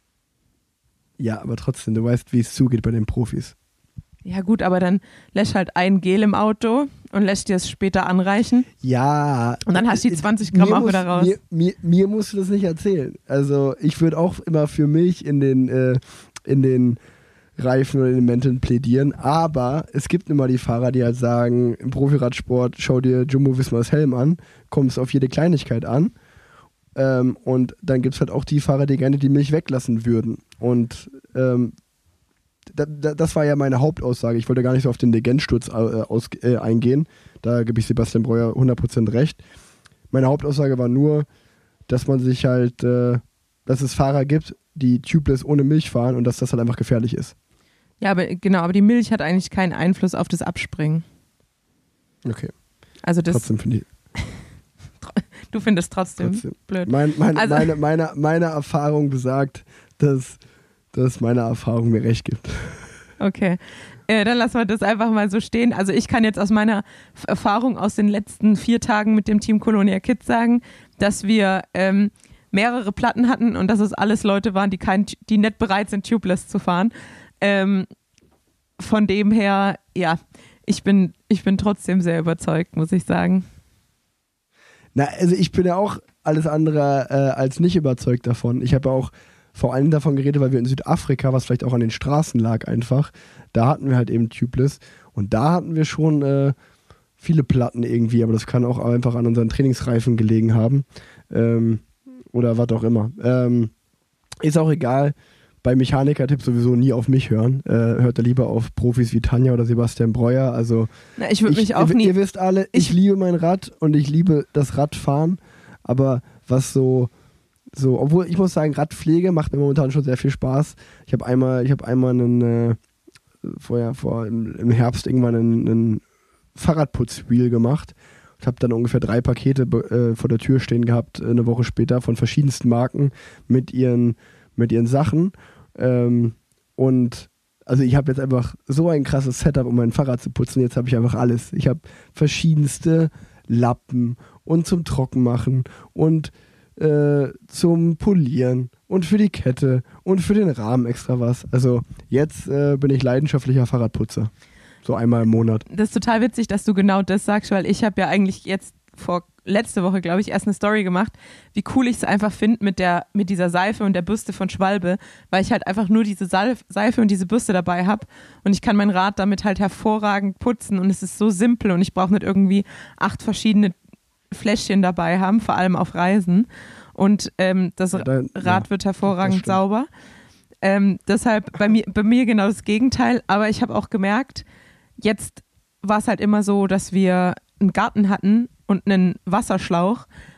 Ja, aber trotzdem, du weißt, wie es zugeht bei den Profis. Ja gut, aber dann lässt halt ein Gel im Auto und lässt dir es später anreichen. Ja. Und dann hast du die zwanzig Gramm auch muss, wieder raus. Mir, mir, mir musst du das nicht erzählen. Also ich würde auch immer für Milch in den, äh, in den Reifen oder in den Mänteln plädieren, aber es gibt immer die Fahrer, die halt sagen, im Profiradsport, schau dir Jumbo-Vismas Helm an, kommst auf jede Kleinigkeit an. Ähm, und dann gibt es halt auch die Fahrer, die gerne die Milch weglassen würden. Und ähm, da, da, das war ja meine Hauptaussage. Ich wollte gar nicht so auf den Legendsturz äh, aus, äh, eingehen. Da gebe ich Sebastian Breuer hundert Prozent recht. Meine Hauptaussage war nur, dass man sich halt, äh, dass es Fahrer gibt, die tubeless ohne Milch fahren und dass das halt einfach gefährlich ist. Ja, aber genau, aber die Milch hat eigentlich keinen Einfluss auf das Abspringen. Okay. Also das Trotzdem finde ich. Du findest trotzdem, trotzdem. blöd. Mein, mein, also, meine, meine, meine Erfahrung besagt, dass, dass meine Erfahrung mir recht gibt. Okay, äh, dann lassen wir das einfach mal so stehen. Also ich kann jetzt aus meiner Erfahrung aus den letzten vier Tagen mit dem Team Colonia Kids sagen, dass wir ähm, mehrere Platten hatten und dass es alles Leute waren, die, kein, die nicht bereit sind, tubeless zu fahren. Ähm, von dem her, ja, ich bin, ich bin trotzdem sehr überzeugt, muss ich sagen. Na, also ich bin ja auch alles andere äh, als nicht überzeugt davon. Ich habe ja auch vor allem davon geredet, weil wir in Südafrika, was vielleicht auch an den Straßen lag einfach, da hatten wir halt eben Tubeless und da hatten wir schon äh, viele Platten irgendwie, aber das kann auch einfach an unseren Trainingsreifen gelegen haben ähm, oder was auch immer. Ähm, ist auch egal. Bei Mechaniker-Tipps sowieso nie auf mich hören. Äh, hört da lieber auf Profis wie Tanja oder Sebastian Breuer. Also Na, ich würde mich auch ihr, nie... Ihr wisst alle, ich, ich liebe mein Rad und ich liebe das Radfahren. Aber was so, so, obwohl ich muss sagen, Radpflege macht mir momentan schon sehr viel Spaß. Ich habe einmal, ich habe einmal einen, äh, vorher, vor, im, im Herbst irgendwann einen, einen Fahrradputzwheel gemacht. Ich habe dann ungefähr drei Pakete äh, vor der Tür stehen gehabt, äh, eine Woche später, von verschiedensten Marken mit ihren mit ihren Sachen ähm, und also ich habe jetzt einfach so ein krasses Setup, um mein Fahrrad zu putzen. Jetzt habe ich einfach alles. Ich habe verschiedenste Lappen und zum Trockenmachen und äh, zum Polieren und für die Kette und für den Rahmen extra was. Also jetzt äh, bin ich leidenschaftlicher Fahrradputzer. So einmal im Monat. Das ist total witzig, dass du genau das sagst, weil ich habe ja eigentlich jetzt vor letzte Woche, glaube ich, erst eine Story gemacht, wie cool ich es einfach finde mit der mit dieser Seife und der Bürste von Schwalbe, weil ich halt einfach nur diese Salf, Seife und diese Bürste dabei habe und ich kann mein Rad damit halt hervorragend putzen und es ist so simpel und ich brauche nicht irgendwie acht verschiedene Fläschchen dabei haben, vor allem auf Reisen und ähm, das ja, dann, Rad ja, wird hervorragend sauber. Ähm, deshalb bei mir, bei mir genau das Gegenteil, aber ich habe auch gemerkt, jetzt war es halt immer so, dass wir einen Garten hatten und einen Wasserschlauch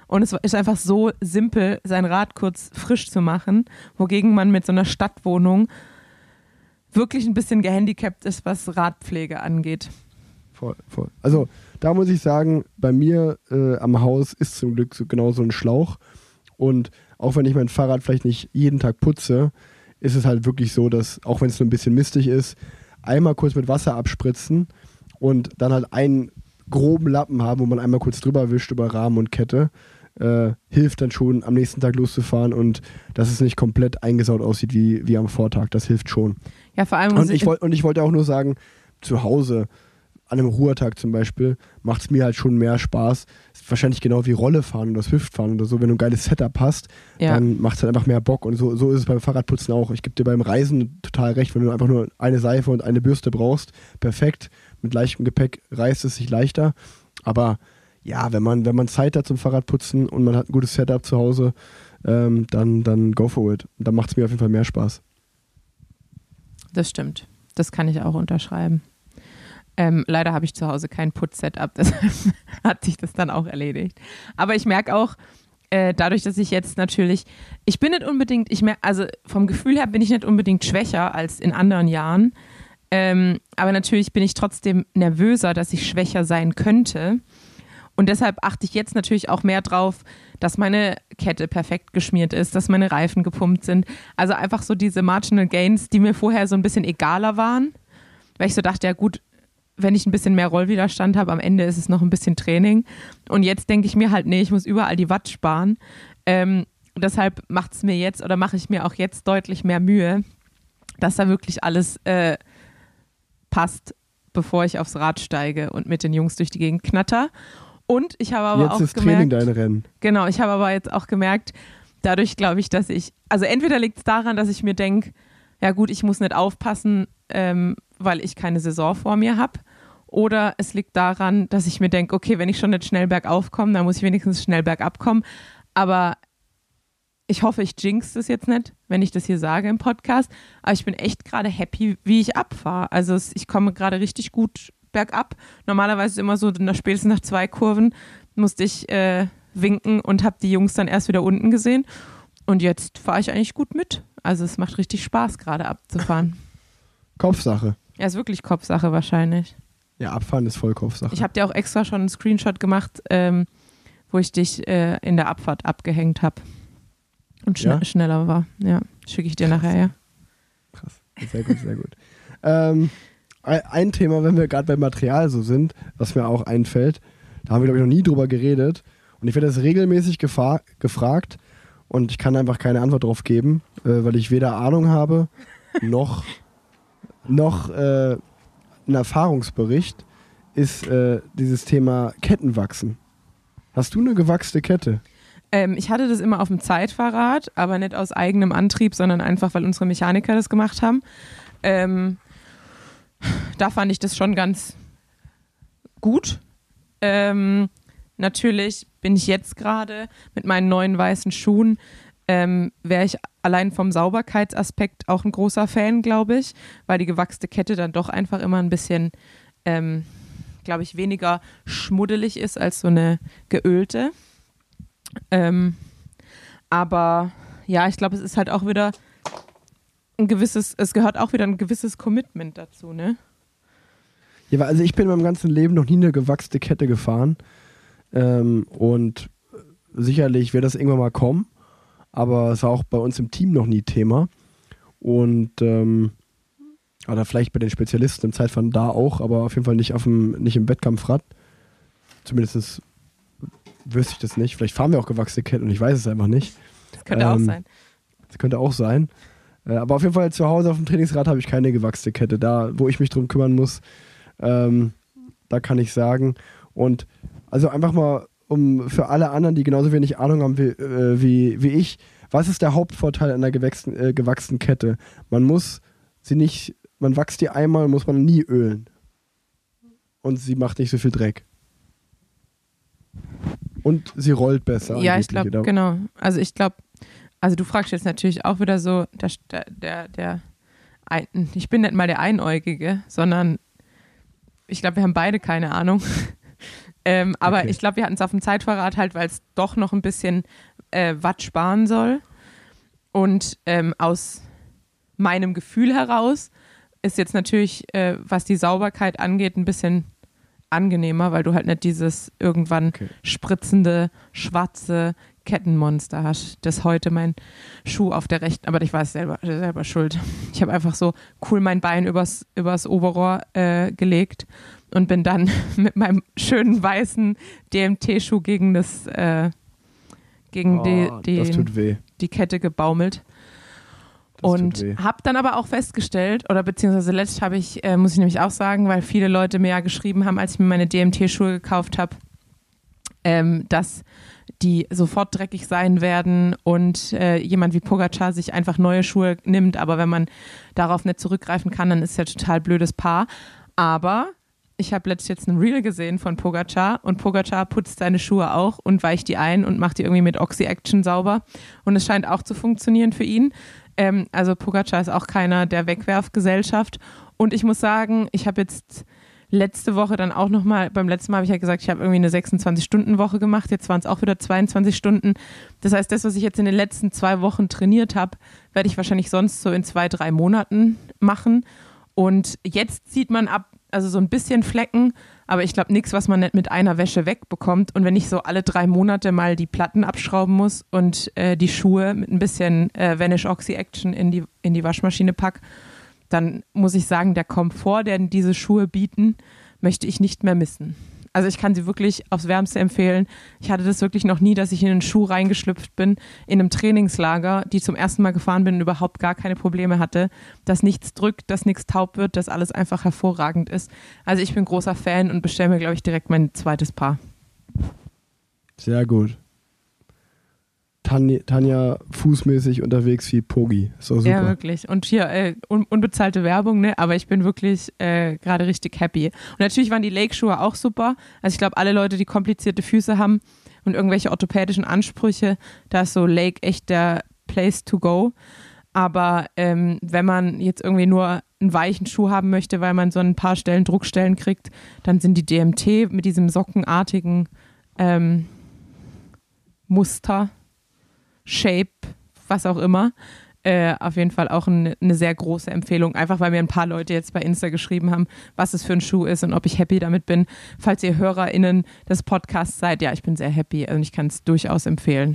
Und es ist einfach so simpel, sein Rad kurz frisch zu machen, wogegen man mit so einer Stadtwohnung wirklich ein bisschen gehandicapt ist, was Radpflege angeht. Voll, voll. Also da muss ich sagen, bei mir äh, am Haus ist zum Glück so, genau so ein Schlauch. Und auch wenn ich mein Fahrrad vielleicht nicht jeden Tag putze, ist es halt wirklich so, dass, auch wenn es so ein bisschen mistig ist, einmal kurz mit Wasser abspritzen und dann halt einen groben Lappen haben, wo man einmal kurz drüber wischt über Rahmen und Kette, äh, hilft dann schon, am nächsten Tag loszufahren und dass es nicht komplett eingesaut aussieht wie, wie am Vortag. Das hilft schon. Ja, vor allem... Und ich, wollt, und ich wollte auch nur sagen, zu Hause, an einem Ruhetag zum Beispiel, macht es mir halt schon mehr Spaß. Ist wahrscheinlich genau wie Rolle fahren oder Swift fahren oder so. Wenn du ein geiles Setup hast, ja. dann macht es halt einfach mehr Bock. Und so, so ist es beim Fahrradputzen auch. Ich gebe dir beim Reisen total recht, wenn du einfach nur eine Seife und eine Bürste brauchst. Perfekt. Mit leichtem Gepäck reißt es sich leichter. Aber ja, wenn man, wenn man Zeit hat zum Fahrradputzen und man hat ein gutes Setup zu Hause, ähm, dann, dann go for it. Und dann macht es mir auf jeden Fall mehr Spaß. Das stimmt. Das kann ich auch unterschreiben. Ähm, leider habe ich zu Hause kein Putz-Setup, deshalb hat sich das dann auch erledigt. Aber ich merke auch, äh, dadurch, dass ich jetzt natürlich, ich bin nicht unbedingt, ich merke, also vom Gefühl her bin ich nicht unbedingt schwächer als in anderen Jahren, ähm, aber natürlich bin ich trotzdem nervöser, dass ich schwächer sein könnte. Und deshalb achte ich jetzt natürlich auch mehr drauf, dass meine Kette perfekt geschmiert ist, dass meine Reifen gepumpt sind. Also einfach so diese Marginal Gains, die mir vorher so ein bisschen egaler waren, weil ich so dachte, ja gut, wenn ich ein bisschen mehr Rollwiderstand habe, am Ende ist es noch ein bisschen Training. Und jetzt denke ich mir halt, nee, ich muss überall die Watt sparen. Ähm, deshalb macht es mir jetzt oder mache ich mir auch jetzt deutlich mehr Mühe, dass da wirklich alles äh, passt, bevor ich aufs Rad steige und mit den Jungs durch die Gegend knatter. Und ich habe aber jetzt auch ist gemerkt, Training dein Rennen. Genau, ich habe aber jetzt auch gemerkt, dadurch glaube ich, dass ich, also entweder liegt es daran, dass ich mir denke, ja gut, ich muss nicht aufpassen, ähm, weil ich keine Saison vor mir habe. Oder es liegt daran, dass ich mir denke, okay, wenn ich schon nicht schnell bergauf komme, dann muss ich wenigstens schnell bergab kommen. Aber ich hoffe, ich jinx das jetzt nicht, wenn ich das hier sage im Podcast. Aber ich bin echt gerade happy, wie ich abfahre. Also es, ich komme gerade richtig gut bergab. Normalerweise ist immer so, nach, spätestens nach zwei Kurven musste ich äh, winken und habe die Jungs dann erst wieder unten gesehen. Und jetzt fahre ich eigentlich gut mit. Also es macht richtig Spaß, gerade abzufahren. Kopfsache. Ja, ist wirklich Kopfsache wahrscheinlich. Ja, abfahren ist voll Kopfsache. Ich habe dir auch extra schon einen Screenshot gemacht, ähm, wo ich dich äh, in der Abfahrt abgehängt habe und schn- ja? schneller war. Ja, schicke ich dir Krass. nachher, ja. Krass, sehr gut, sehr gut. ähm, ein Thema, wenn wir gerade beim Material so sind, was mir auch einfällt, da haben wir, glaube ich, noch nie drüber geredet und ich werde das regelmäßig gefa- gefragt und ich kann einfach keine Antwort drauf geben, äh, weil ich weder Ahnung habe, noch, noch äh, ein Erfahrungsbericht ist äh, dieses Thema Kettenwachsen. Hast du eine gewachste Kette? Ähm, ich hatte das immer auf dem Zeitfahrrad, aber nicht aus eigenem Antrieb, sondern einfach, weil unsere Mechaniker das gemacht haben. Ähm, da fand ich das schon ganz gut. Ähm, natürlich bin ich jetzt gerade mit meinen neuen weißen Schuhen, ähm, wäre ich allein vom Sauberkeitsaspekt auch ein großer Fan, glaube ich, weil die gewachste Kette dann doch einfach immer ein bisschen, ähm, glaube ich, weniger schmuddelig ist als so eine geölte. Ähm, aber ja, ich glaube, es ist halt auch wieder ein gewisses, es gehört auch wieder ein gewisses Commitment dazu, ne? Ja, also ich bin in meinem ganzen Leben noch nie eine gewachste Kette gefahren ähm, und sicherlich wird das irgendwann mal kommen, aber es war auch bei uns im Team noch nie Thema und ähm, oder vielleicht bei den Spezialisten im Zeitfahren da auch, aber auf jeden Fall nicht auf dem, nicht im Wettkampfrad. Zumindest wüsste ich das nicht. Vielleicht fahren wir auch gewachsene Ketten und ich weiß es einfach nicht. Das könnte ähm, auch sein. Das könnte auch sein. Äh, aber auf jeden Fall zu Hause auf dem Trainingsrad habe ich keine gewachsene Kette. Da, wo ich mich drum kümmern muss, ähm, da kann ich sagen. Und also einfach mal um für alle anderen, die genauso wenig Ahnung haben wie, äh, wie, wie ich, was ist der Hauptvorteil einer gewachsen, äh, gewachsenen Kette? Man muss sie nicht, man wächst die einmal, muss man nie ölen. Und sie macht nicht so viel Dreck. Und sie rollt besser. Ja, ich glaube, genau. Also ich glaube, also du fragst jetzt natürlich auch wieder so, der, der, der, der ich bin nicht mal der Einäugige, sondern ich glaube, wir haben beide keine Ahnung. Ähm, aber Okay. ich glaube, wir hatten es auf dem Zeitvorrat halt, weil es doch noch ein bisschen äh, Watt sparen soll. Und ähm, aus meinem Gefühl heraus ist jetzt natürlich, äh, was die Sauberkeit angeht, ein bisschen angenehmer, weil du halt nicht dieses irgendwann Okay. spritzende, schwarze Kettenmonster hast. Das heute mein Schuh auf der rechten, aber ich war selber, selber schuld. Ich habe einfach so cool mein Bein übers, übers Oberrohr äh, gelegt und bin dann mit meinem schönen weißen D M T-Schuh gegen das äh, gegen Oh, die, das die, tut weh. die Kette gebaumelt. Das tut Und weh. habe dann aber auch festgestellt, oder beziehungsweise letzt habe ich, äh, muss ich nämlich auch sagen, weil viele Leute mir ja geschrieben haben, als ich mir meine D M T-Schuhe gekauft habe, ähm, dass die sofort dreckig sein werden und äh, jemand wie Pogacar sich einfach neue Schuhe nimmt, aber wenn man darauf nicht zurückgreifen kann, dann ist es ja total blödes Paar. Aber ich habe letztens jetzt ein Reel gesehen von Pogacar und Pogacar putzt seine Schuhe auch und weicht die ein und macht die irgendwie mit Oxy-Action sauber und es scheint auch zu funktionieren für ihn. Ähm, also Pogacar ist auch keiner der Wegwerfgesellschaft und ich muss sagen, ich habe jetzt letzte Woche dann auch nochmal, beim letzten Mal habe ich ja gesagt, ich habe irgendwie eine sechsundzwanzig-Stunden-Woche gemacht, jetzt waren es auch wieder zweiundzwanzig Stunden. Das heißt, das, was ich jetzt in den letzten zwei Wochen trainiert habe, werde ich wahrscheinlich sonst so in zwei, drei Monaten machen. Und jetzt sieht man ab, also so ein bisschen Flecken, aber ich glaube nichts, was man nicht mit einer Wäsche wegbekommt. Und wenn ich so alle drei Monate mal die Platten abschrauben muss und äh, die Schuhe mit ein bisschen äh, Vanish Oxy Action in die, in die Waschmaschine pack, dann muss ich sagen, der Komfort, den diese Schuhe bieten, möchte ich nicht mehr missen. Also ich kann sie wirklich aufs Wärmste empfehlen. Ich hatte das wirklich noch nie, dass ich in einen Schuh reingeschlüpft bin, in einem Trainingslager, die zum ersten Mal gefahren bin und überhaupt gar keine Probleme hatte, dass nichts drückt, dass nichts taub wird, dass alles einfach hervorragend ist. Also ich bin großer Fan und bestelle mir, glaube ich, direkt mein zweites Paar. Sehr gut. Tanja, Tanja fußmäßig unterwegs wie Pogi. Ist doch super. Ja, wirklich. Und hier äh, un- unbezahlte Werbung, ne? Aber ich bin wirklich äh, gerade richtig happy. Und natürlich waren die Lake-Schuhe auch super. Also ich glaube, alle Leute, die komplizierte Füße haben und irgendwelche orthopädischen Ansprüche, da ist so Lake echt der Place to go. Aber ähm, wenn man jetzt irgendwie nur einen weichen Schuh haben möchte, weil man so ein paar Stellen Druckstellen kriegt, dann sind die D M T mit diesem sockenartigen ähm, Muster, Shape, was auch immer, äh, auf jeden Fall auch eine, eine sehr große Empfehlung, einfach weil mir ein paar Leute jetzt bei Insta geschrieben haben, was es für ein Schuh ist und ob ich happy damit bin. Falls ihr HörerInnen des Podcasts seid, ja, ich bin sehr happy und ich kann es durchaus empfehlen.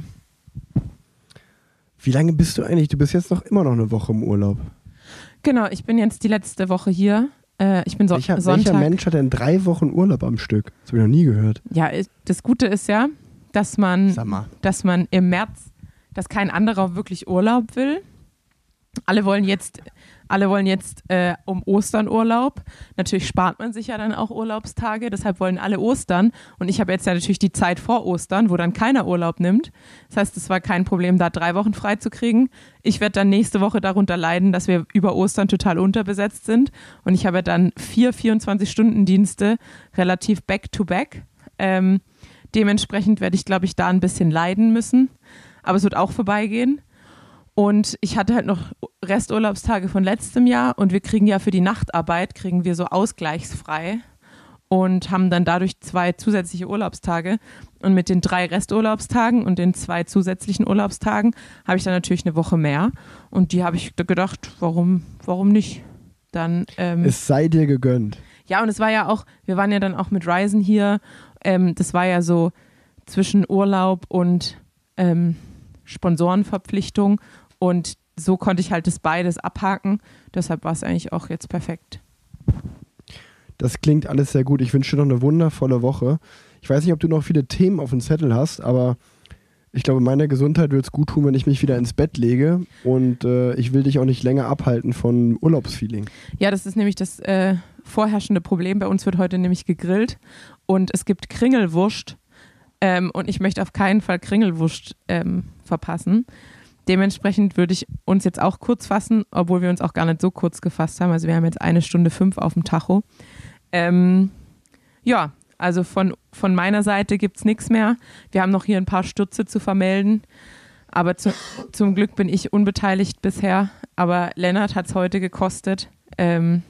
Wie lange bist du eigentlich? Du bist jetzt noch immer noch eine Woche im Urlaub. Genau, ich bin jetzt die letzte Woche hier. Äh, ich bin so Welcher, Sonntag. welcher Mensch hat denn drei Wochen Urlaub am Stück? Das habe ich noch nie gehört. Ja, das Gute ist ja, dass man, Sag mal. dass man im März, dass kein anderer wirklich Urlaub will. Alle wollen jetzt, alle wollen jetzt äh, um Ostern Urlaub. Natürlich spart man sich ja dann auch Urlaubstage, deshalb wollen alle Ostern. Und ich habe jetzt ja natürlich die Zeit vor Ostern, wo dann keiner Urlaub nimmt. Das heißt, es war kein Problem, da drei Wochen frei zu kriegen. Ich werde dann nächste Woche darunter leiden, dass wir über Ostern total unterbesetzt sind. Und ich habe dann vier vierundzwanzig-Stunden-Dienste relativ back-to-back. Ähm, dementsprechend werde ich, glaube ich, da ein bisschen leiden müssen. Aber es wird auch vorbeigehen. Und ich hatte halt noch Resturlaubstage von letztem Jahr und wir kriegen ja für die Nachtarbeit, kriegen wir so ausgleichsfrei und haben dann dadurch zwei zusätzliche Urlaubstage. Und mit den drei Resturlaubstagen und den zwei zusätzlichen Urlaubstagen habe ich dann natürlich eine Woche mehr. Und die habe ich gedacht, warum, warum nicht? Dann, ähm, Es sei dir gegönnt. ja, und es war ja auch, wir waren ja dann auch mit Ryzen hier, ähm, das war ja so zwischen Urlaub und ähm, Sponsorenverpflichtung und so konnte ich halt das beides abhaken. Deshalb war es eigentlich auch jetzt perfekt. Das klingt alles sehr gut. Ich wünsche dir noch eine wundervolle Woche. Ich weiß nicht, ob du noch viele Themen auf dem Zettel hast, aber ich glaube, meiner Gesundheit wird es gut tun, wenn ich mich wieder ins Bett lege und äh, ich will dich auch nicht länger abhalten von Urlaubsfeeling. Ja, das ist nämlich das äh, vorherrschende Problem. Bei uns wird heute nämlich gegrillt und es gibt Kringelwurst ähm, und ich möchte auf keinen Fall Kringelwurst ähm, verpassen. Dementsprechend würde ich uns jetzt auch kurz fassen, obwohl wir uns auch gar nicht so kurz gefasst haben. Also wir haben jetzt eine Stunde fünf auf dem Tacho. Ähm, ja, also von, von meiner Seite gibt es nichts mehr. Wir haben noch hier ein paar Stürze zu vermelden. Aber zu, zum Glück bin ich unbeteiligt bisher. Aber Lennart hat es heute gekostet. Ähm,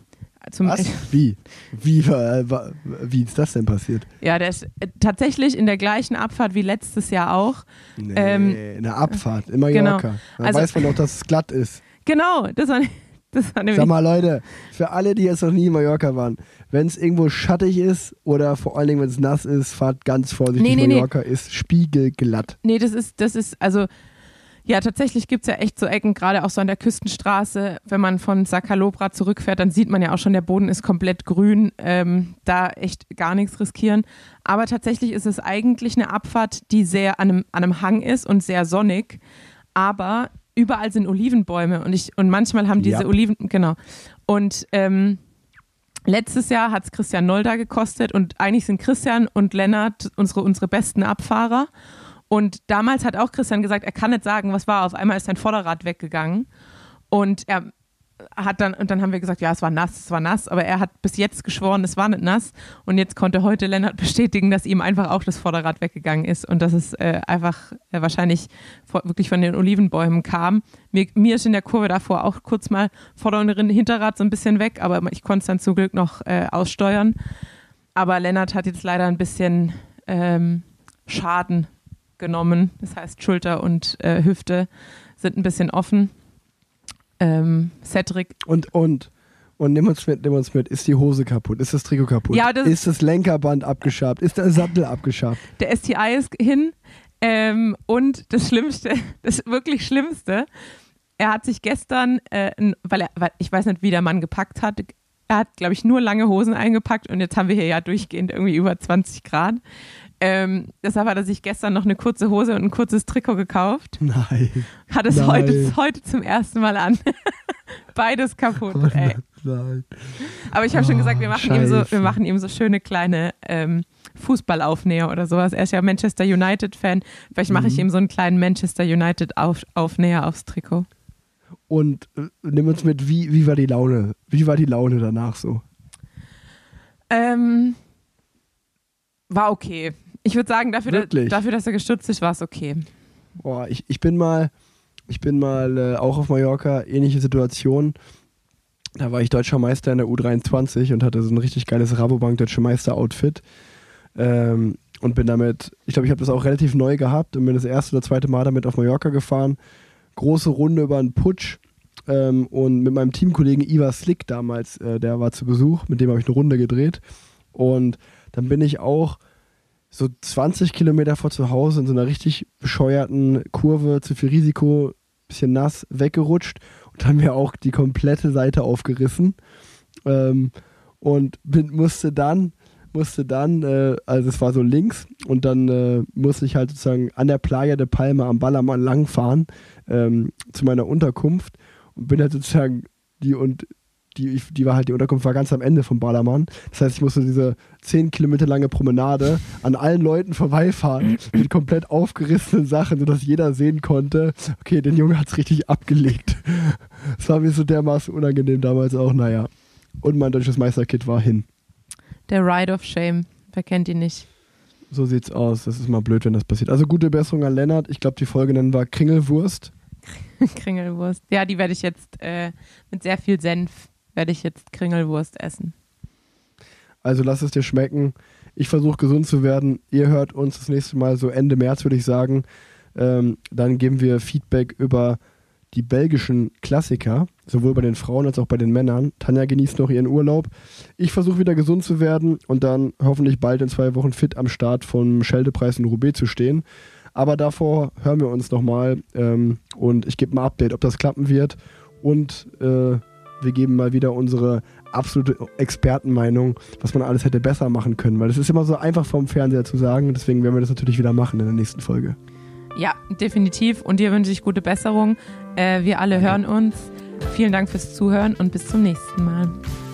Zum Was? Wie? Wie, äh, wie ist das denn passiert? Ja, der ist äh, tatsächlich in der gleichen Abfahrt wie letztes Jahr auch. Nee, Ähm, eine Abfahrt in Mallorca. Genau. Da Also- weiß man doch, dass es glatt ist. Genau, das war, das war nämlich... Sag mal, Leute, für alle, die jetzt noch nie in Mallorca waren, wenn es irgendwo schattig ist oder vor allen Dingen, wenn es nass ist, fahrt ganz vorsichtig. Nee, nee, nee. Mallorca ist spiegelglatt. Nee, das ist, das ist, also, ja, tatsächlich gibt es ja echt so Ecken, gerade auch so an der Küstenstraße, wenn man von Sakalobra zurückfährt, dann sieht man ja auch schon, der Boden ist komplett grün, ähm, da echt gar nichts riskieren. Aber tatsächlich ist es eigentlich eine Abfahrt, die sehr an einem, an einem Hang ist und sehr sonnig, aber überall sind Olivenbäume und ich, und manchmal haben diese Ja. Oliven, genau, und ähm, letztes Jahr hat es Christian Nolda gekostet und eigentlich sind Christian und Lennart unsere, unsere besten Abfahrer. Und damals hat auch Christian gesagt, er kann nicht sagen, was war. Auf einmal ist sein Vorderrad weggegangen. Und er hat dann, und dann haben wir gesagt, ja, es war nass, es war nass. Aber er hat bis jetzt geschworen, es war nicht nass. Und jetzt konnte heute Lennart bestätigen, dass ihm einfach auch das Vorderrad weggegangen ist. Und dass es äh, einfach äh, wahrscheinlich vor, wirklich von den Olivenbäumen kam. Mir, mir ist in der Kurve davor auch kurz mal Vorder- und Hinterrad so ein bisschen weg. Aber ich konnte es dann zum Glück noch äh, aussteuern. Aber Lennart hat jetzt leider ein bisschen ähm, Schaden genommen. Das heißt, Schulter und äh, Hüfte sind ein bisschen offen. Ähm, Cedric. Und, und, und nimm uns mit, nimm uns mit. Ist die Hose kaputt? Ist das Trikot kaputt? Ja, das- ist das Lenkerband abgeschabt? Ist der Sattel abgeschabt? Der S T I ist hin. Ähm, und das Schlimmste, das wirklich Schlimmste, er hat sich gestern, äh, n- weil er, weil ich weiß nicht, wie der Mann gepackt hat, er hat, glaube ich, nur lange Hosen eingepackt und jetzt haben wir hier ja durchgehend irgendwie über zwanzig Grad. Ähm, deshalb hat er sich gestern noch eine kurze Hose und ein kurzes Trikot gekauft. Nein. Hat es Nein. heute, heute zum ersten Mal an. Beides kaputt, Oh, ey. nein. Aber ich habe schon Oh, gesagt, wir machen, ihm so, Scheiße. wir machen ihm so schöne kleine ähm, Fußballaufnäher oder sowas. Er ist ja Manchester United-Fan. Vielleicht mache ich Mhm. ihm so einen kleinen Manchester United-Aufnäher aufs Trikot. Und äh, nimm uns mit, wie, wie war die Laune? Wie war die Laune danach so? Ähm, war okay. Ich würde sagen, dafür, da, Wirklich? dafür, dass er gestürzt ist, war es okay. Boah, ich, ich bin mal, ich bin mal äh, auch auf Mallorca, ähnliche Situation. Da war ich deutscher Meister in der U dreiundzwanzig und hatte so ein richtig geiles Rabobank Deutsche Meister Outfit. Ähm, und bin damit, ich glaube, ich habe das auch relativ neu gehabt und bin das erste oder zweite Mal damit auf Mallorca gefahren. Große Runde über einen Putsch ähm, und mit meinem Teamkollegen Ivar Slick damals, äh, der war zu Besuch, mit dem habe ich eine Runde gedreht. Und dann bin ich auch so zwanzig Kilometer vor zu Hause in so einer richtig bescheuerten Kurve, zu viel Risiko, bisschen nass, weggerutscht und haben mir auch die komplette Seite aufgerissen ähm, und bin, musste dann, musste dann, äh, also es war so links und dann äh, musste ich halt sozusagen an der Playa de Palma am Ballermann langfahren ähm, zu meiner Unterkunft und bin halt sozusagen die und Die, die war halt, die Unterkunft war ganz am Ende vom Ballermann. Das heißt, ich musste diese zehn Kilometer lange Promenade an allen Leuten vorbeifahren mit komplett aufgerissenen Sachen, sodass jeder sehen konnte, okay, den Junge hat's richtig abgelegt. Das war mir so dermaßen unangenehm damals auch, naja. Und mein deutsches Meisterkit war hin. Der Ride of Shame. Wer kennt ihn nicht? So sieht's aus. Das ist mal blöd, wenn das passiert. Also gute Besserung an Lennart. Ich glaube, die Folge dann war Kringelwurst. Kringelwurst. Ja, die werde ich jetzt äh, mit sehr viel Senf werde ich jetzt Kringelwurst essen. Also lass es dir schmecken. Ich versuche gesund zu werden. Ihr hört uns das nächste Mal so Ende März, würde ich sagen. Ähm, dann geben wir Feedback über die belgischen Klassiker, sowohl bei den Frauen als auch bei den Männern. Tanja genießt noch ihren Urlaub. Ich versuche wieder gesund zu werden und dann hoffentlich bald in zwei Wochen fit am Start vom Scheldepreis in Roubaix zu stehen. Aber davor hören wir uns nochmal ähm, und ich gebe mal ein Update, ob das klappen wird. Und äh, wir geben mal wieder unsere absolute Expertenmeinung, was man alles hätte besser machen können. Weil das ist immer so einfach vom Fernseher zu sagen. Deswegen werden wir das natürlich wieder machen in der nächsten Folge. Ja, definitiv. Und dir wünsche ich gute Besserung. Äh, wir alle hören uns. Vielen Dank fürs Zuhören und bis zum nächsten Mal.